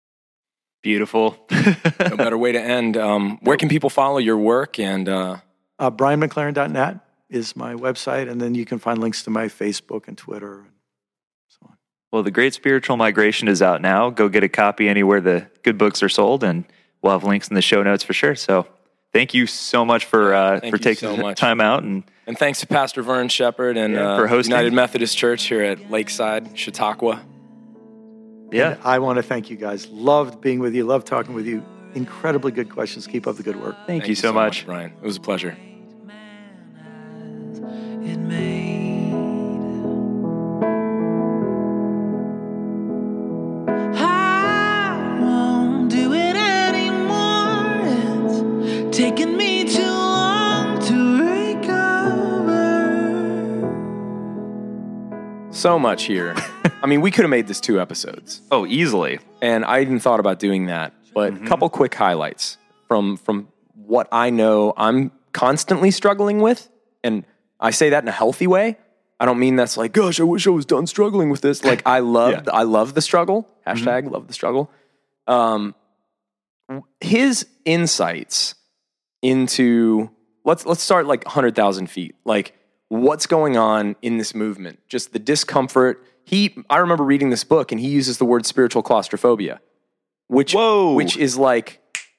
Beautiful. No better way to end. Um, where can people follow your work? And uh... uh, brian mclaren dot net is my website, and then you can find links to my Facebook and Twitter and so on. Well, The Great Spiritual Migration is out now. Go get a copy anywhere the good books are sold, and we'll have links in the show notes for sure. So thank you so much for uh, for taking so the time out. And and thanks to Pastor Vern Shepard and yeah, uh, for hosting. United Methodist Church here at Lakeside, Chautauqua. Yeah. And I want to thank you guys. Loved being with you. Loved talking with you. Incredibly good questions. Keep up the good work. Thank, thank you, you so, so much. much, Brian. It was a pleasure. It made. I won't do it anymore. It's taken me too long to recover. So much here. I mean, we could have made this two episodes. Oh, easily. And I even thought about doing that. But a mm-hmm. couple quick highlights from from what I know I'm constantly struggling with. And I say that in a healthy way. I don't mean that's like, gosh, I wish I was done struggling with this. Like, I love, yeah. I love the struggle. Hashtag mm-hmm. love the struggle. Um, his insights into, let's let's start like one hundred thousand feet. Like, what's going on in this movement? Just the discomfort. He, I remember reading this book, and he uses the word spiritual claustrophobia, which, Whoa. which is like,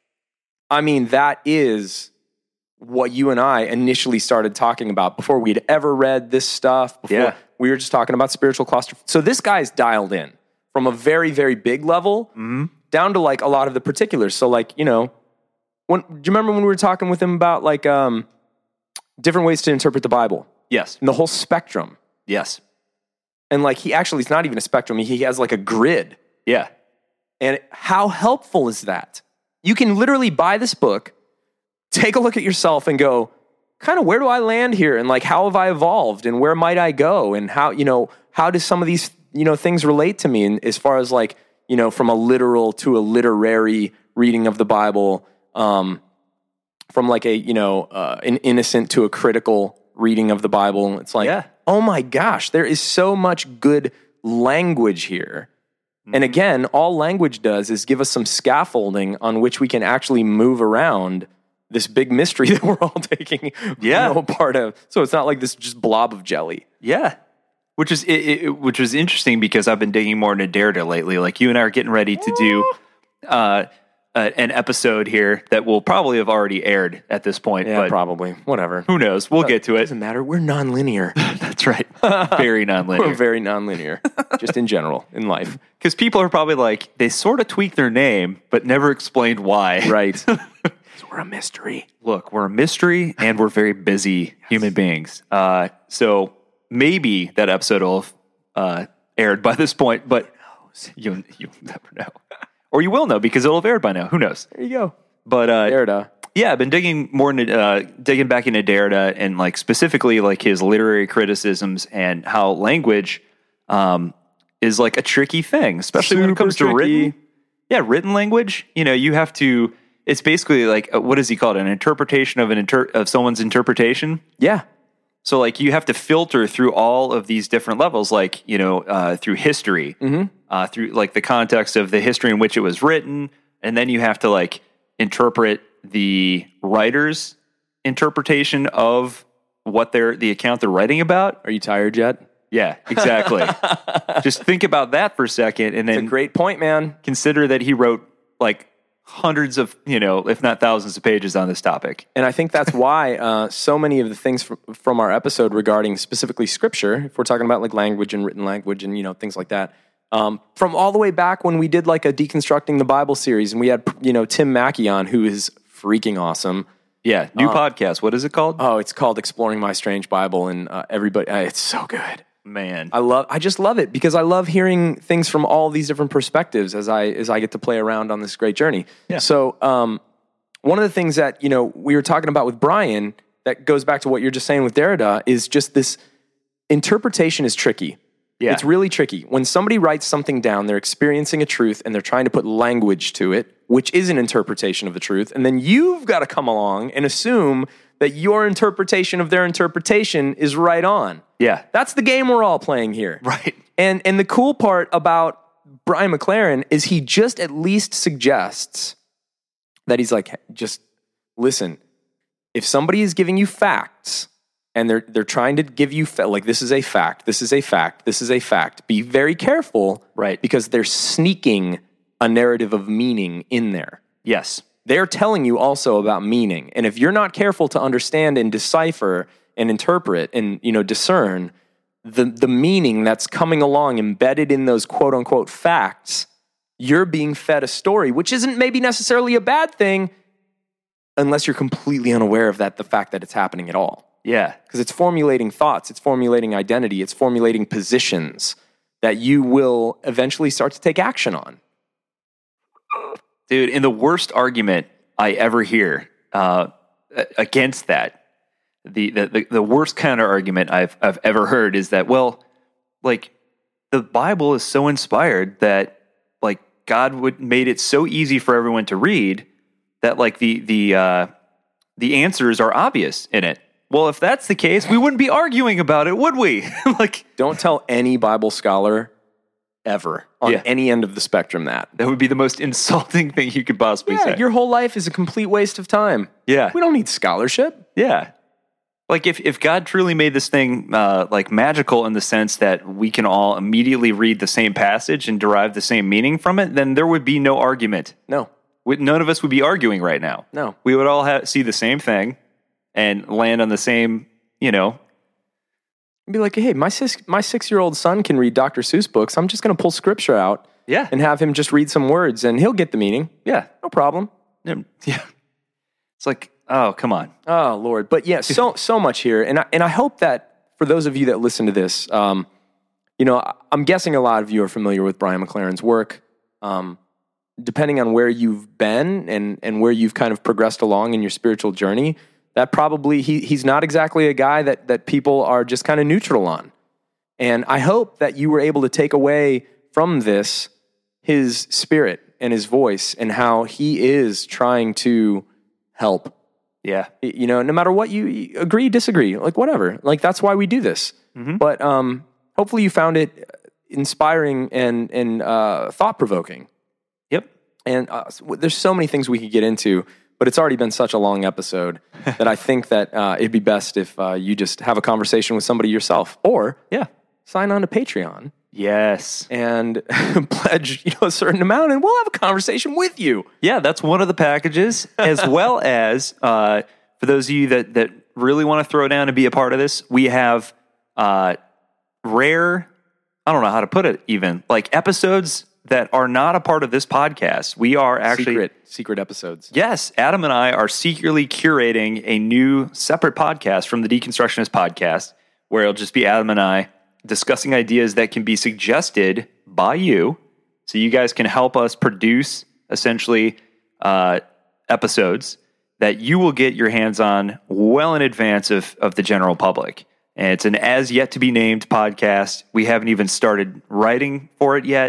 I mean, that is what you and I initially started talking about before we'd ever read this stuff. Before yeah. we were just talking about spiritual claustrophobia. So this guy's dialed in from a very, very big level mm-hmm. down to like a lot of the particulars. So like, you know, when, do you remember when we were talking with him about like um, different ways to interpret the Bible? Yes. And the whole spectrum. Yes. And like he actually, it's not even a spectrum. He has like a grid. Yeah. And how helpful is that? You can literally buy this book, take a look at yourself and go, kind of where do I land here? And like, how have I evolved and where might I go? And how, you know, how do some of these, you know, things relate to me? And as far as like, you know, from a literal to a literary reading of the Bible, um, from like a, you know, uh, an innocent to a critical reading of the Bible. It's like, yeah. oh my gosh, there is so much good language here. Mm-hmm. And again, all language does is give us some scaffolding on which we can actually move around this big mystery that we're all taking yeah. you know, part of. So it's not like this just blob of jelly. Yeah. Which is it, it, which was interesting because I've been digging more into Derrida lately. Like you and I are getting ready to do uh, uh, an episode here that will probably have already aired at this point. Yeah, but probably. Whatever. Who knows? We'll uh, get to it. Doesn't matter. We're nonlinear. That's right. Very nonlinear. We're very nonlinear, just in general in life. Because people are probably like, they sort of tweaked their name, but never explained why. Right. So we're a mystery. Look, we're a mystery, and we're very busy yes. human beings. Uh, so maybe that episode will have uh, aired by this point, but you'll, you'll never know. Or you will know because it'll have aired by now. Who knows? There you go. But uh, Derrida. Yeah, I've been digging more into uh, digging back into Derrida and like specifically like his literary criticisms and how language um, is like a tricky thing, especially Super when it comes tricky. to written. Yeah, written language, you know, you have to, it's basically like, uh, what does he call it? An interpretation of an inter- of someone's interpretation. Yeah. So like you have to filter through all of these different levels, like, you know, uh, through history, Mm-hmm. uh, through like the context of the history in which it was written. And then you have to like interpret the writer's interpretation of what they're, the account they're writing about. Are you tired yet? Yeah, exactly. Just think about that for a second and It's then a great point, man. consider that he wrote like hundreds of, you know, if not thousands of pages on this topic. And I think that's why uh, so many of the things from, from our episode regarding specifically scripture, if we're talking about like language and written language and, you know, things like that, um, from all the way back when we did like a Deconstructing the Bible series and we had, you know, Tim Mackey on, who is freaking awesome. Yeah, new podcast. What is it called? Oh, it's called Exploring My Strange Bible, and uh, everybody, uh, it's so good. Man. I love, I just love it because I love hearing things from all these different perspectives as I as I get to play around on this great journey. Yeah. So, um, one of the things that you know we were talking about with Brian that goes back to what you're just saying with Derrida is just this interpretation is tricky. Yeah. It's really tricky. When somebody writes something down, they're experiencing a truth and they're trying to put language to it, which is an interpretation of the truth. And then you've got to come along and assume that your interpretation of their interpretation is right on. Yeah. That's the game we're all playing here. Right. And and the cool part about Brian McLaren is he just at least suggests that he's like, just listen, if somebody is giving you facts and they're they're trying to give you fa- like this is a fact, this is a fact, this is a fact, be very careful, Right. because they're sneaking a narrative of meaning in there. Yes. They're telling you also about meaning. And if you're not careful to understand and decipher and interpret and, you know, discern the, the meaning that's coming along embedded in those quote unquote facts, you're being fed a story, which isn't maybe necessarily a bad thing unless you're completely unaware of that, the fact that it's happening at all. Yeah. Because it's formulating thoughts, it's formulating identity, it's formulating positions that you will eventually start to take action on. Dude, and the worst argument I ever hear uh, against that, the, the the worst counter argument I've I've ever heard is that, well, like the Bible is so inspired that like God would made it so easy for everyone to read that like the the uh, the answers are obvious in it. Well, if that's the case, we wouldn't be arguing about it, would we? Like, don't tell any Bible scholar ever on Yeah. any end of the spectrum that. that would be the most insulting thing you could possibly Yeah, say. your whole life is a complete waste of time. Yeah. We don't need scholarship. Yeah. Like if, if God truly made this thing uh, like magical in the sense that we can all immediately read the same passage and derive the same meaning from it, then there would be no argument. No, We, none of us would be arguing right now. no. We would all have, see the same thing and land on the same, you know. Be like, hey, my six, my six-year-old son can read Doctor Seuss books. I'm just going to pull scripture out Yeah. and have him just read some words, and he'll get the meaning. Yeah. No problem. Yeah. It's like, oh, come on. Oh Lord, but yeah, so so much here, and I, and I hope that for those of you that listen to this, um, you know, I- I'm guessing a lot of you are familiar with Brian McLaren's work. Um, depending on where you've been and and where you've kind of progressed along in your spiritual journey, that probably he he's not exactly a guy that that people are just kind of neutral on. And I hope that you were able to take away from this his spirit and his voice and how he is trying to help. Yeah. You know, no matter what you you agree, disagree, like whatever. Like that's why we do this. But um, hopefully you found it inspiring and and uh, thought provoking. Yep. And uh, there's so many things we could get into, but it's already been such a long episode that I think that uh, it'd be best if uh, you just have a conversation with somebody yourself, or Yeah. sign on to Patreon Yes. and pledge, you know, a certain amount, and we'll have a conversation with you. Yeah, that's one of the packages, as well as uh, for those of you that that really want to throw down and be a part of this, we have uh, rare, I don't know how to put it even, like episodes that are not a part of this podcast. We are actually... Secret, secret episodes. Yes, Adam and I are secretly curating a new separate podcast from the Deconstructionist podcast, where it'll just be Adam and I discussing ideas that can be suggested by you, so you guys can help us produce essentially uh, episodes that you will get your hands on well in advance of, of the general public. And it's an as yet to be named podcast. We haven't even started writing for it yet,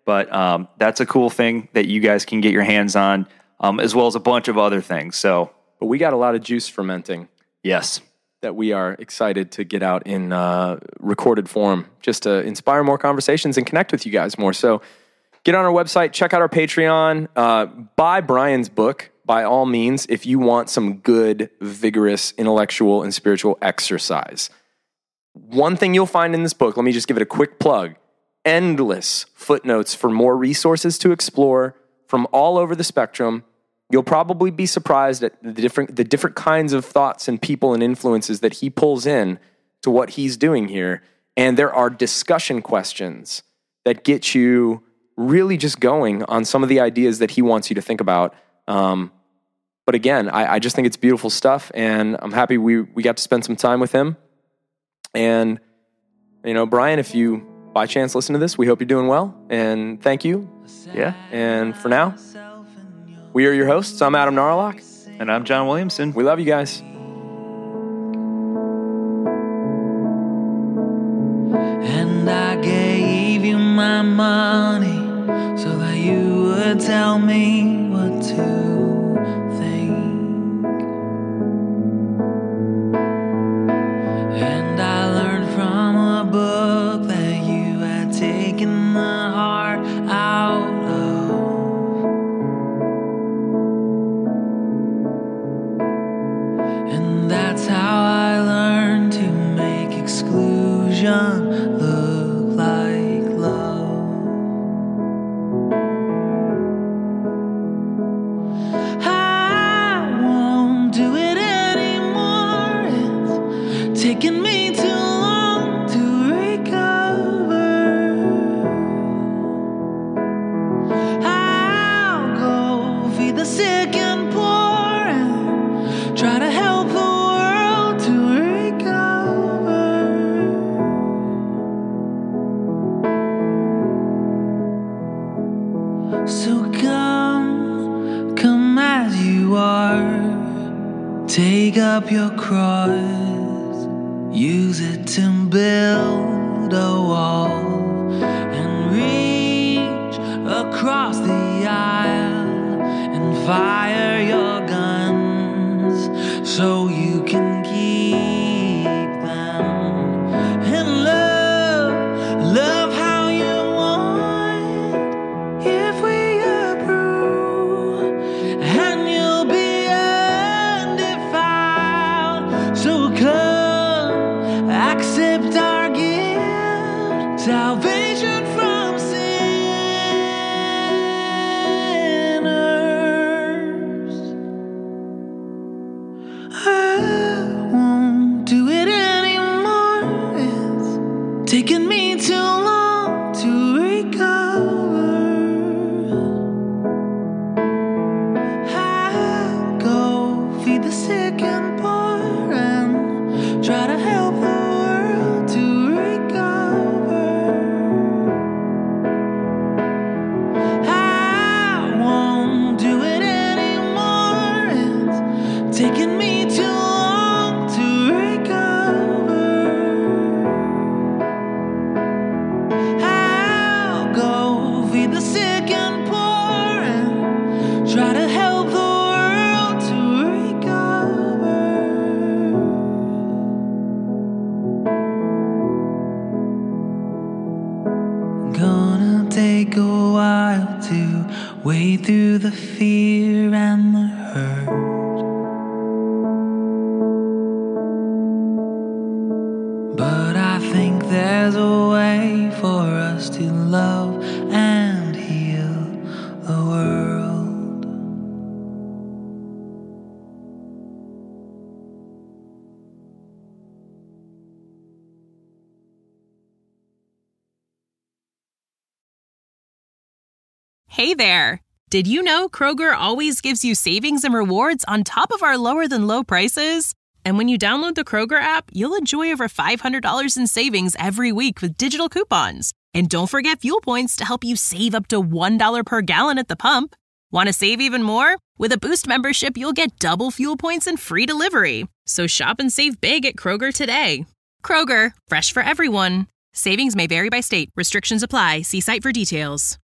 But um, that's a cool thing that you guys can get your hands on, um, as well as a bunch of other things. So, but we got a lot of juice fermenting. Yes. That we are excited to get out in uh, recorded form, just to inspire more conversations and connect with you guys more. So get on our website, check out our Patreon, uh, buy Brian's book by all means if you want some good, vigorous, intellectual, and spiritual exercise. One thing you'll find in this book, let me just give it a quick plug, endless footnotes for more resources to explore from all over the spectrum. You'll probably be surprised at the different the different kinds of thoughts and people and influences that he pulls in to what he's doing here. And there are discussion questions that get you really just going on some of the ideas that he wants you to think about. Um, but again, I, I just think it's beautiful stuff, and I'm happy we we got to spend some time with him. And, you know, Brian, if you by chance listen to this, we hope you're doing well, and thank you. Yeah. And for now, we are your hosts. I'm Adam Narlock. And I'm John Williamson. We love you guys. And I gave you my money so that you would tell me what to think. And I learned from a book that you had taken the heart out of. And that's how I learned to make exclusion look like love. I won't do it anymore. It's taken me too long to recover. I'll go feed the sick and poor and try to help the world to recover. So come, come as you are. Take up your cross, use it to build a wall, and reach across the aisle and fire your guns so you can keep them. And love, love how you want. If we approve, and you'll be undefiled. So come, accept our gift, salvation from sinners. I won't do it anymore. It's taken me too long to recover. I'll go feed the sick and poor and try to help the world to recover. I won't do it anymore. It's taken me too long to recover. I'll go feed the sick and poor and try to help the world to recover. Gonna take a while to wade through the fear and the hurt. But I think there's a way for us to love and heal the world. Hey there! Did you know Kroger always gives you savings and rewards on top of our lower than low prices? And when you download the Kroger app, you'll enjoy over five hundred dollars in savings every week with digital coupons. And don't forget fuel points to help you save up to one dollar per gallon at the pump. Want to save even more? With a Boost membership, you'll get double fuel points and free delivery. So shop and save big at Kroger today. Kroger, fresh for everyone. Savings may vary by state. Restrictions apply. See site for details.